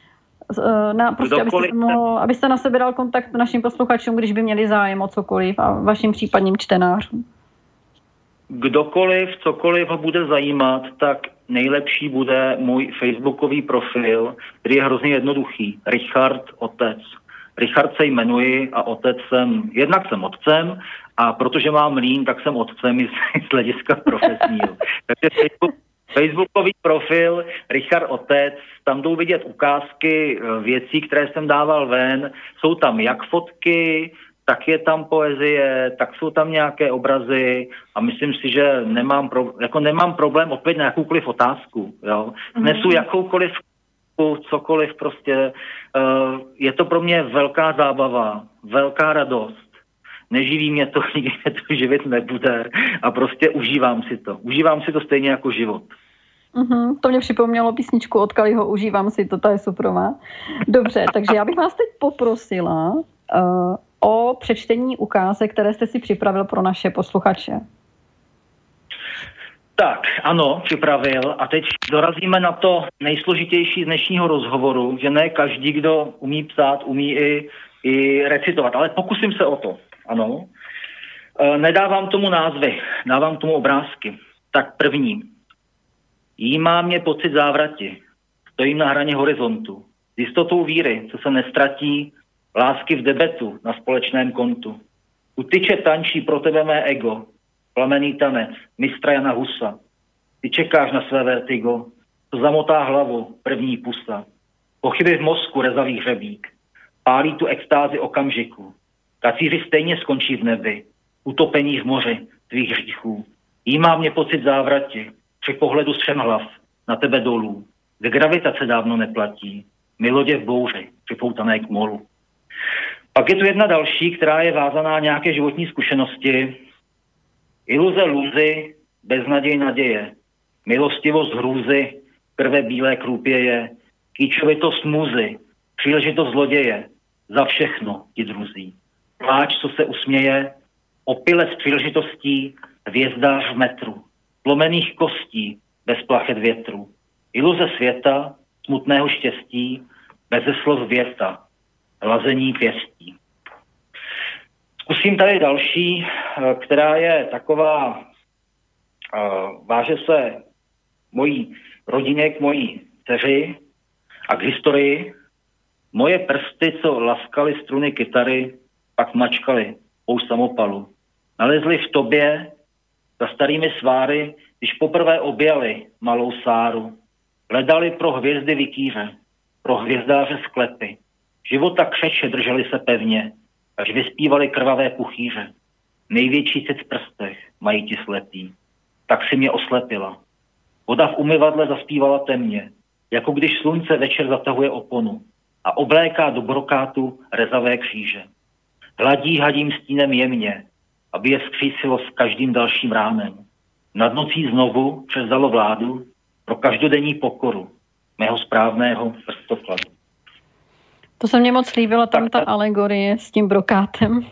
Abyste na sebe dal kontakt našim posluchačům, když by měli zájem o cokoliv a vašim případním čtenářům. Kdokoliv, cokoliv ho bude zajímat, tak nejlepší bude můj facebookový profil, který je hrozně jednoduchý. Richard Otec. Richard se jmenuji a otec jednak jsem otcem a protože mám mlýn, tak jsem otcem i z hlediska profesního. Takže facebookový profil Richard Otec, tam jdou vidět ukázky věcí, které jsem dával ven. Jsou tam jak fotky, tak je tam poezie, tak jsou tam nějaké obrazy a myslím si, že nemám problém odpovědět na jakoukoliv otázku. Jo? Nesu jakoukoliv, cokoliv prostě. Je to pro mě velká zábava, velká radost. Neživí mě to, nikdy mě to živit nebude a prostě užívám si to. Užívám si to stejně jako život. To mě připomnělo písničku od Kaliho Užívám si to, ta je suprová. Dobře, takže já bych vás teď poprosila o přečtení ukázek, které jste si připravil pro naše posluchače. Tak, ano, připravil. A teď dorazíme na to nejsložitější z dnešního rozhovoru, že ne každý, kdo umí psát, umí i recitovat. Ale pokusím se o to, ano. Nedávám tomu názvy, dávám tomu obrázky. Tak první. Jímá mě pocit závrati. Stojím na hraně horizontu. S jistotou víry, co se nestratí, lásky v debetu na společném kontu. U tyče tančí pro tebe mé ego, plamený tanec, mistra Jana Husa. Ty čekáš na své vertigo, co zamotá hlavu první pusa. Pochyby v mozku rezavý hřebík. Pálí tu extázi okamžiku. Kacíři stejně skončí v nebi, utopení v moři tvých hříchů. Jímá mě pocit závrati, při pohledu střemhlav na tebe dolů, kde gravitace dávno neplatí. My lodě v bouři, připoutané k molu. Pak je tu jedna další, která je vázaná nějaké životní zkušenosti. Iluze lůzy, beznaděj naděje, milostivost hrůzy, krve bílé krůpěje, kýčovitost můzy, příležitost zloděje, za všechno ti druzí. Pláč, co se usměje, opilec příležitostí, hvězdář v metru, plomených kostí, bez plachet větru, iluze světa, smutného štěstí, beze slov věta, lazení pěstí. Zkusím tady další, která je taková, váže se mojí rodině, k mojí dceři a k historii. Moje prsty, co laskaly struny kytary, pak mačkaly pou samopalu. Nalezli v tobě za starými sváry, když poprvé objali malou Sáru. Hledali pro hvězdy vikýře, pro hvězdáře sklepy. Života křeče drželi se pevně, až vyspívali krvavé puchýře. Největší cit v prstech mají ti slepí. Tak si mě oslepila. Voda v umyvadle zaspívala temně, jako když slunce večer zatahuje oponu a obléká do brokátu rezavé kříže. Hladí hadím stínem jemně, aby je vzkřísilo s každým dalším ránem. Nad nocí znovu převzalo vládu pro každodenní pokoru mého správného prstokladu. To se mně moc líbila tam ta alegorie s tím brokátem.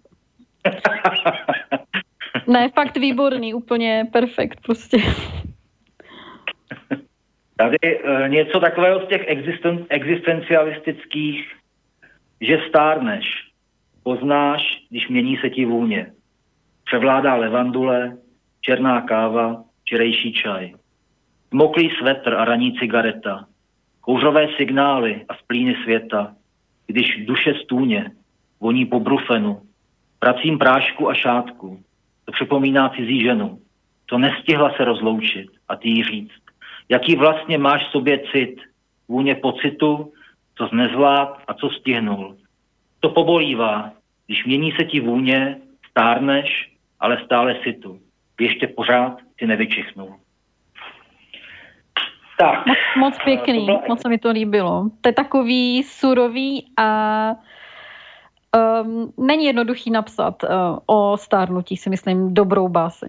Ne, fakt výborný, úplně perfekt prostě. Tady něco takového z těch existencialistických, že stárneš, poznáš, když mění se ti vůně. Převládá levandule, černá káva, čirejší čaj. Moklý svetr a ranní cigareta, kouřové signály a splíny světa, když duše stůně, voní po brufenu, pracím prášku a šátku, to připomíná cizí ženu, to nestihla se rozloučit a ty jí říct, jaký vlastně máš v sobě cit, vůně pocitu, co jsi nezvlád a co stihnul. To pobolívá, když mění se ti vůně, stárneš, ale stále si tu. Ještě pořád si nevyčichnul. Tak. Moc pěkný, moc se mi to líbilo. To je takový surový a není jednoduchý napsat o stárnutí, si myslím, dobrou báseň.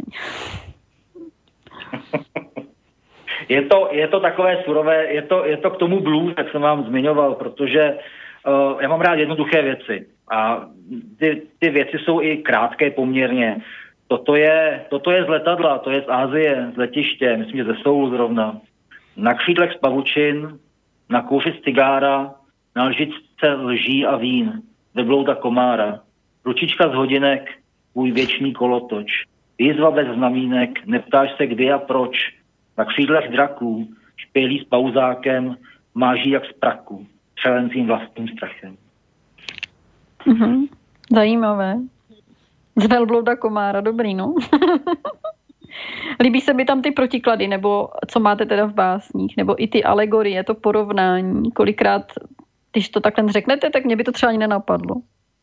Je to takové surové, je to k tomu blues, jak jsem vám zmiňoval, protože já mám rád jednoduché věci a ty věci jsou i krátké poměrně. Toto je z letadla, to je z Asie, z letiště, myslím, že ze Soulu zrovna. Na křídlech z pavučin, na kouři z cigára, na lžičce lží a vín, veblouda komára, ručička z hodinek, tvůj věčný kolotoč, výzva bez znamínek, neptáš se kdy a proč, na křídlech draků, špělí s pauzákem, máží jak z praku, přelencím vlastním strachem. Mm-hmm. Zajímavé. Z velblouda komára, dobrý, no. Líbí se mi tam ty protiklady, nebo co máte teda v básních, nebo i ty alegorie, to porovnání. Kolikrát, když to takhle řeknete, tak mě by to třeba ani nenapadlo.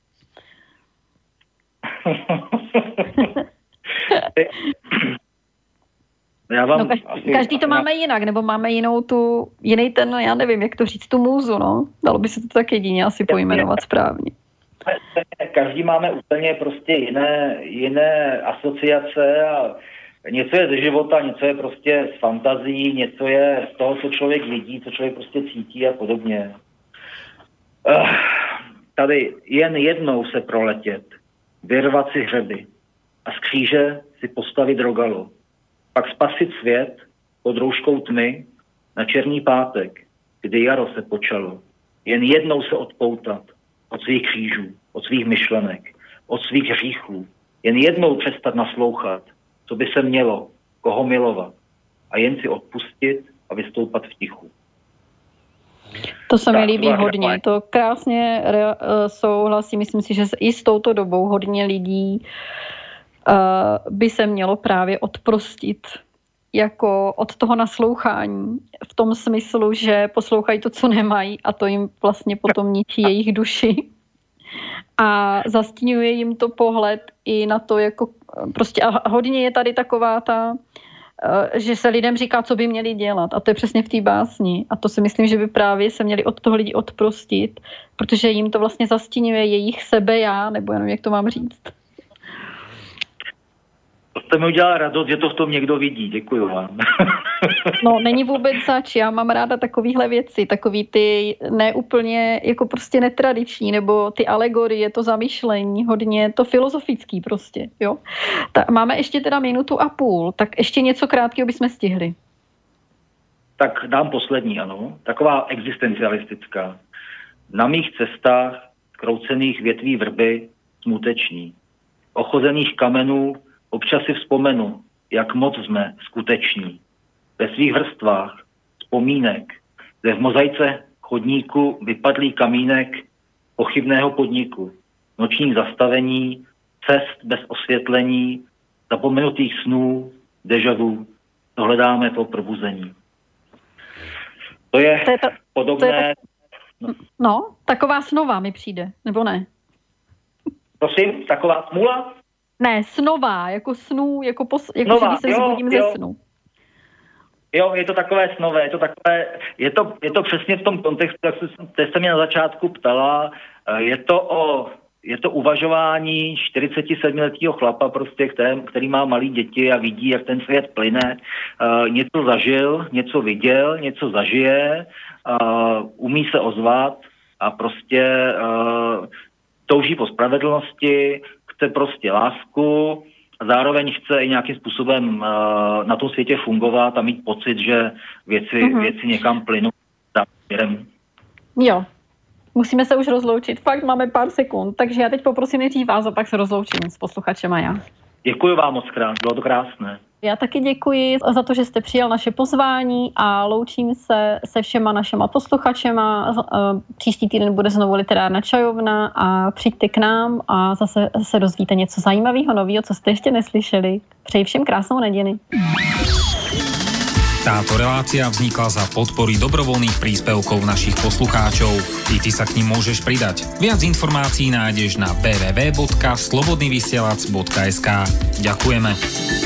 Každý to máme jinak, nebo máme jiný ten, já nevím, jak to říct, tu můzu, no. Dalo by se to tak jedině asi pojmenovat správně. Každý máme úplně prostě jiné asociace a něco je ze života, něco je prostě z fantazí, něco je z toho, co člověk vidí, co člověk prostě cítí a podobně. Tady jen jednou se proletět, vyrvat si hřeby a z kříže si postavit rogalo. Pak spasit svět pod rouškou tmy na černý pátek, kdy jaro se počalo. Jen jednou se odpoutat od svých křížů, od svých myšlenek, od svých hříchů. Jen jednou přestat naslouchat, co by se mělo, koho milovat. A jen si odpustit a vystoupat v tichu. To se mi líbí hodně. To krásně souhlasí. Myslím si, že i s touto dobou hodně lidí by se mělo právě odprostit jako od toho naslouchání. V tom smyslu, že poslouchají to, co nemají a to jim vlastně potom ničí jejich duši. A zastínuje jim to pohled i na to, jako prostě a hodně je tady taková ta že se lidem říká, co by měli dělat. A to je přesně v té básni. A to si myslím, že by právě se měli od toho lidi odprostit, protože jim to vlastně zastínuje jejich sebe já, nebo jenom jak to mám říct. To jste mi udělala radost, že to v tom někdo vidí. Děkuju vám. No, není vůbec zač. Já mám ráda takovýhle věci, takový ty neúplně jako prostě netradiční, nebo ty alegorie, to zamyšlení, hodně to filozofický prostě, jo. Máme ještě teda 1.5 minuty, tak ještě něco krátkého bychom stihli. Tak dám poslední, ano. Taková existencialistická. Na mých cestách, kroucených větví vrby, smuteční. Ochozených kamenů občas si vzpomenu, jak moc jsme skuteční. Ve svých vrstvách vzpomínek, kde v mozaice chodníku vypadlý kamínek pochybného podniku, nočních zastavení, cest bez osvětlení, zapomenutých snů, déjà vu, dohledáme to probuzení. To je podobné... No, taková snová mi přijde, nebo ne? Prosím, taková smůla? Ne, snová, jako snů, jako že se zbudím ze snu. Jo, je to takové snové, je to přesně v tom kontextu, jak jste mě na začátku ptala, je to uvažování 47letého chlapa, prostě, který má malý děti a vidí, jak ten svět plyne, něco zažil, něco viděl, něco zažije, umí se ozvat a prostě touží po spravedlnosti, chce prostě lásku a zároveň chce i nějakým způsobem na tom světě fungovat a mít pocit, že věci někam plynou. Jo, musíme se už rozloučit. Fakt máme pár sekund, takže já teď poprosím nejdřív vás a pak se rozloučím s posluchačem a já. Děkuji vám moc krát, bylo to krásné. Já taky děkuji za to, že jste přijal naše pozvání a loučím se všema našima posluchačema. Příští týden bude znovu literárna čajovna a přijďte k nám a zase se dozvíte něco zajímavého, nového, co jste ještě neslyšeli. Přeji všem krásnou neděli. Táto relácia vznikla za podpory dobrovoľných príspevkov našich poslucháčov. I ty sa k nim môžeš pridať. Viac informácií nájdeš na www.slobodnyvysielac.sk. Ďakujeme.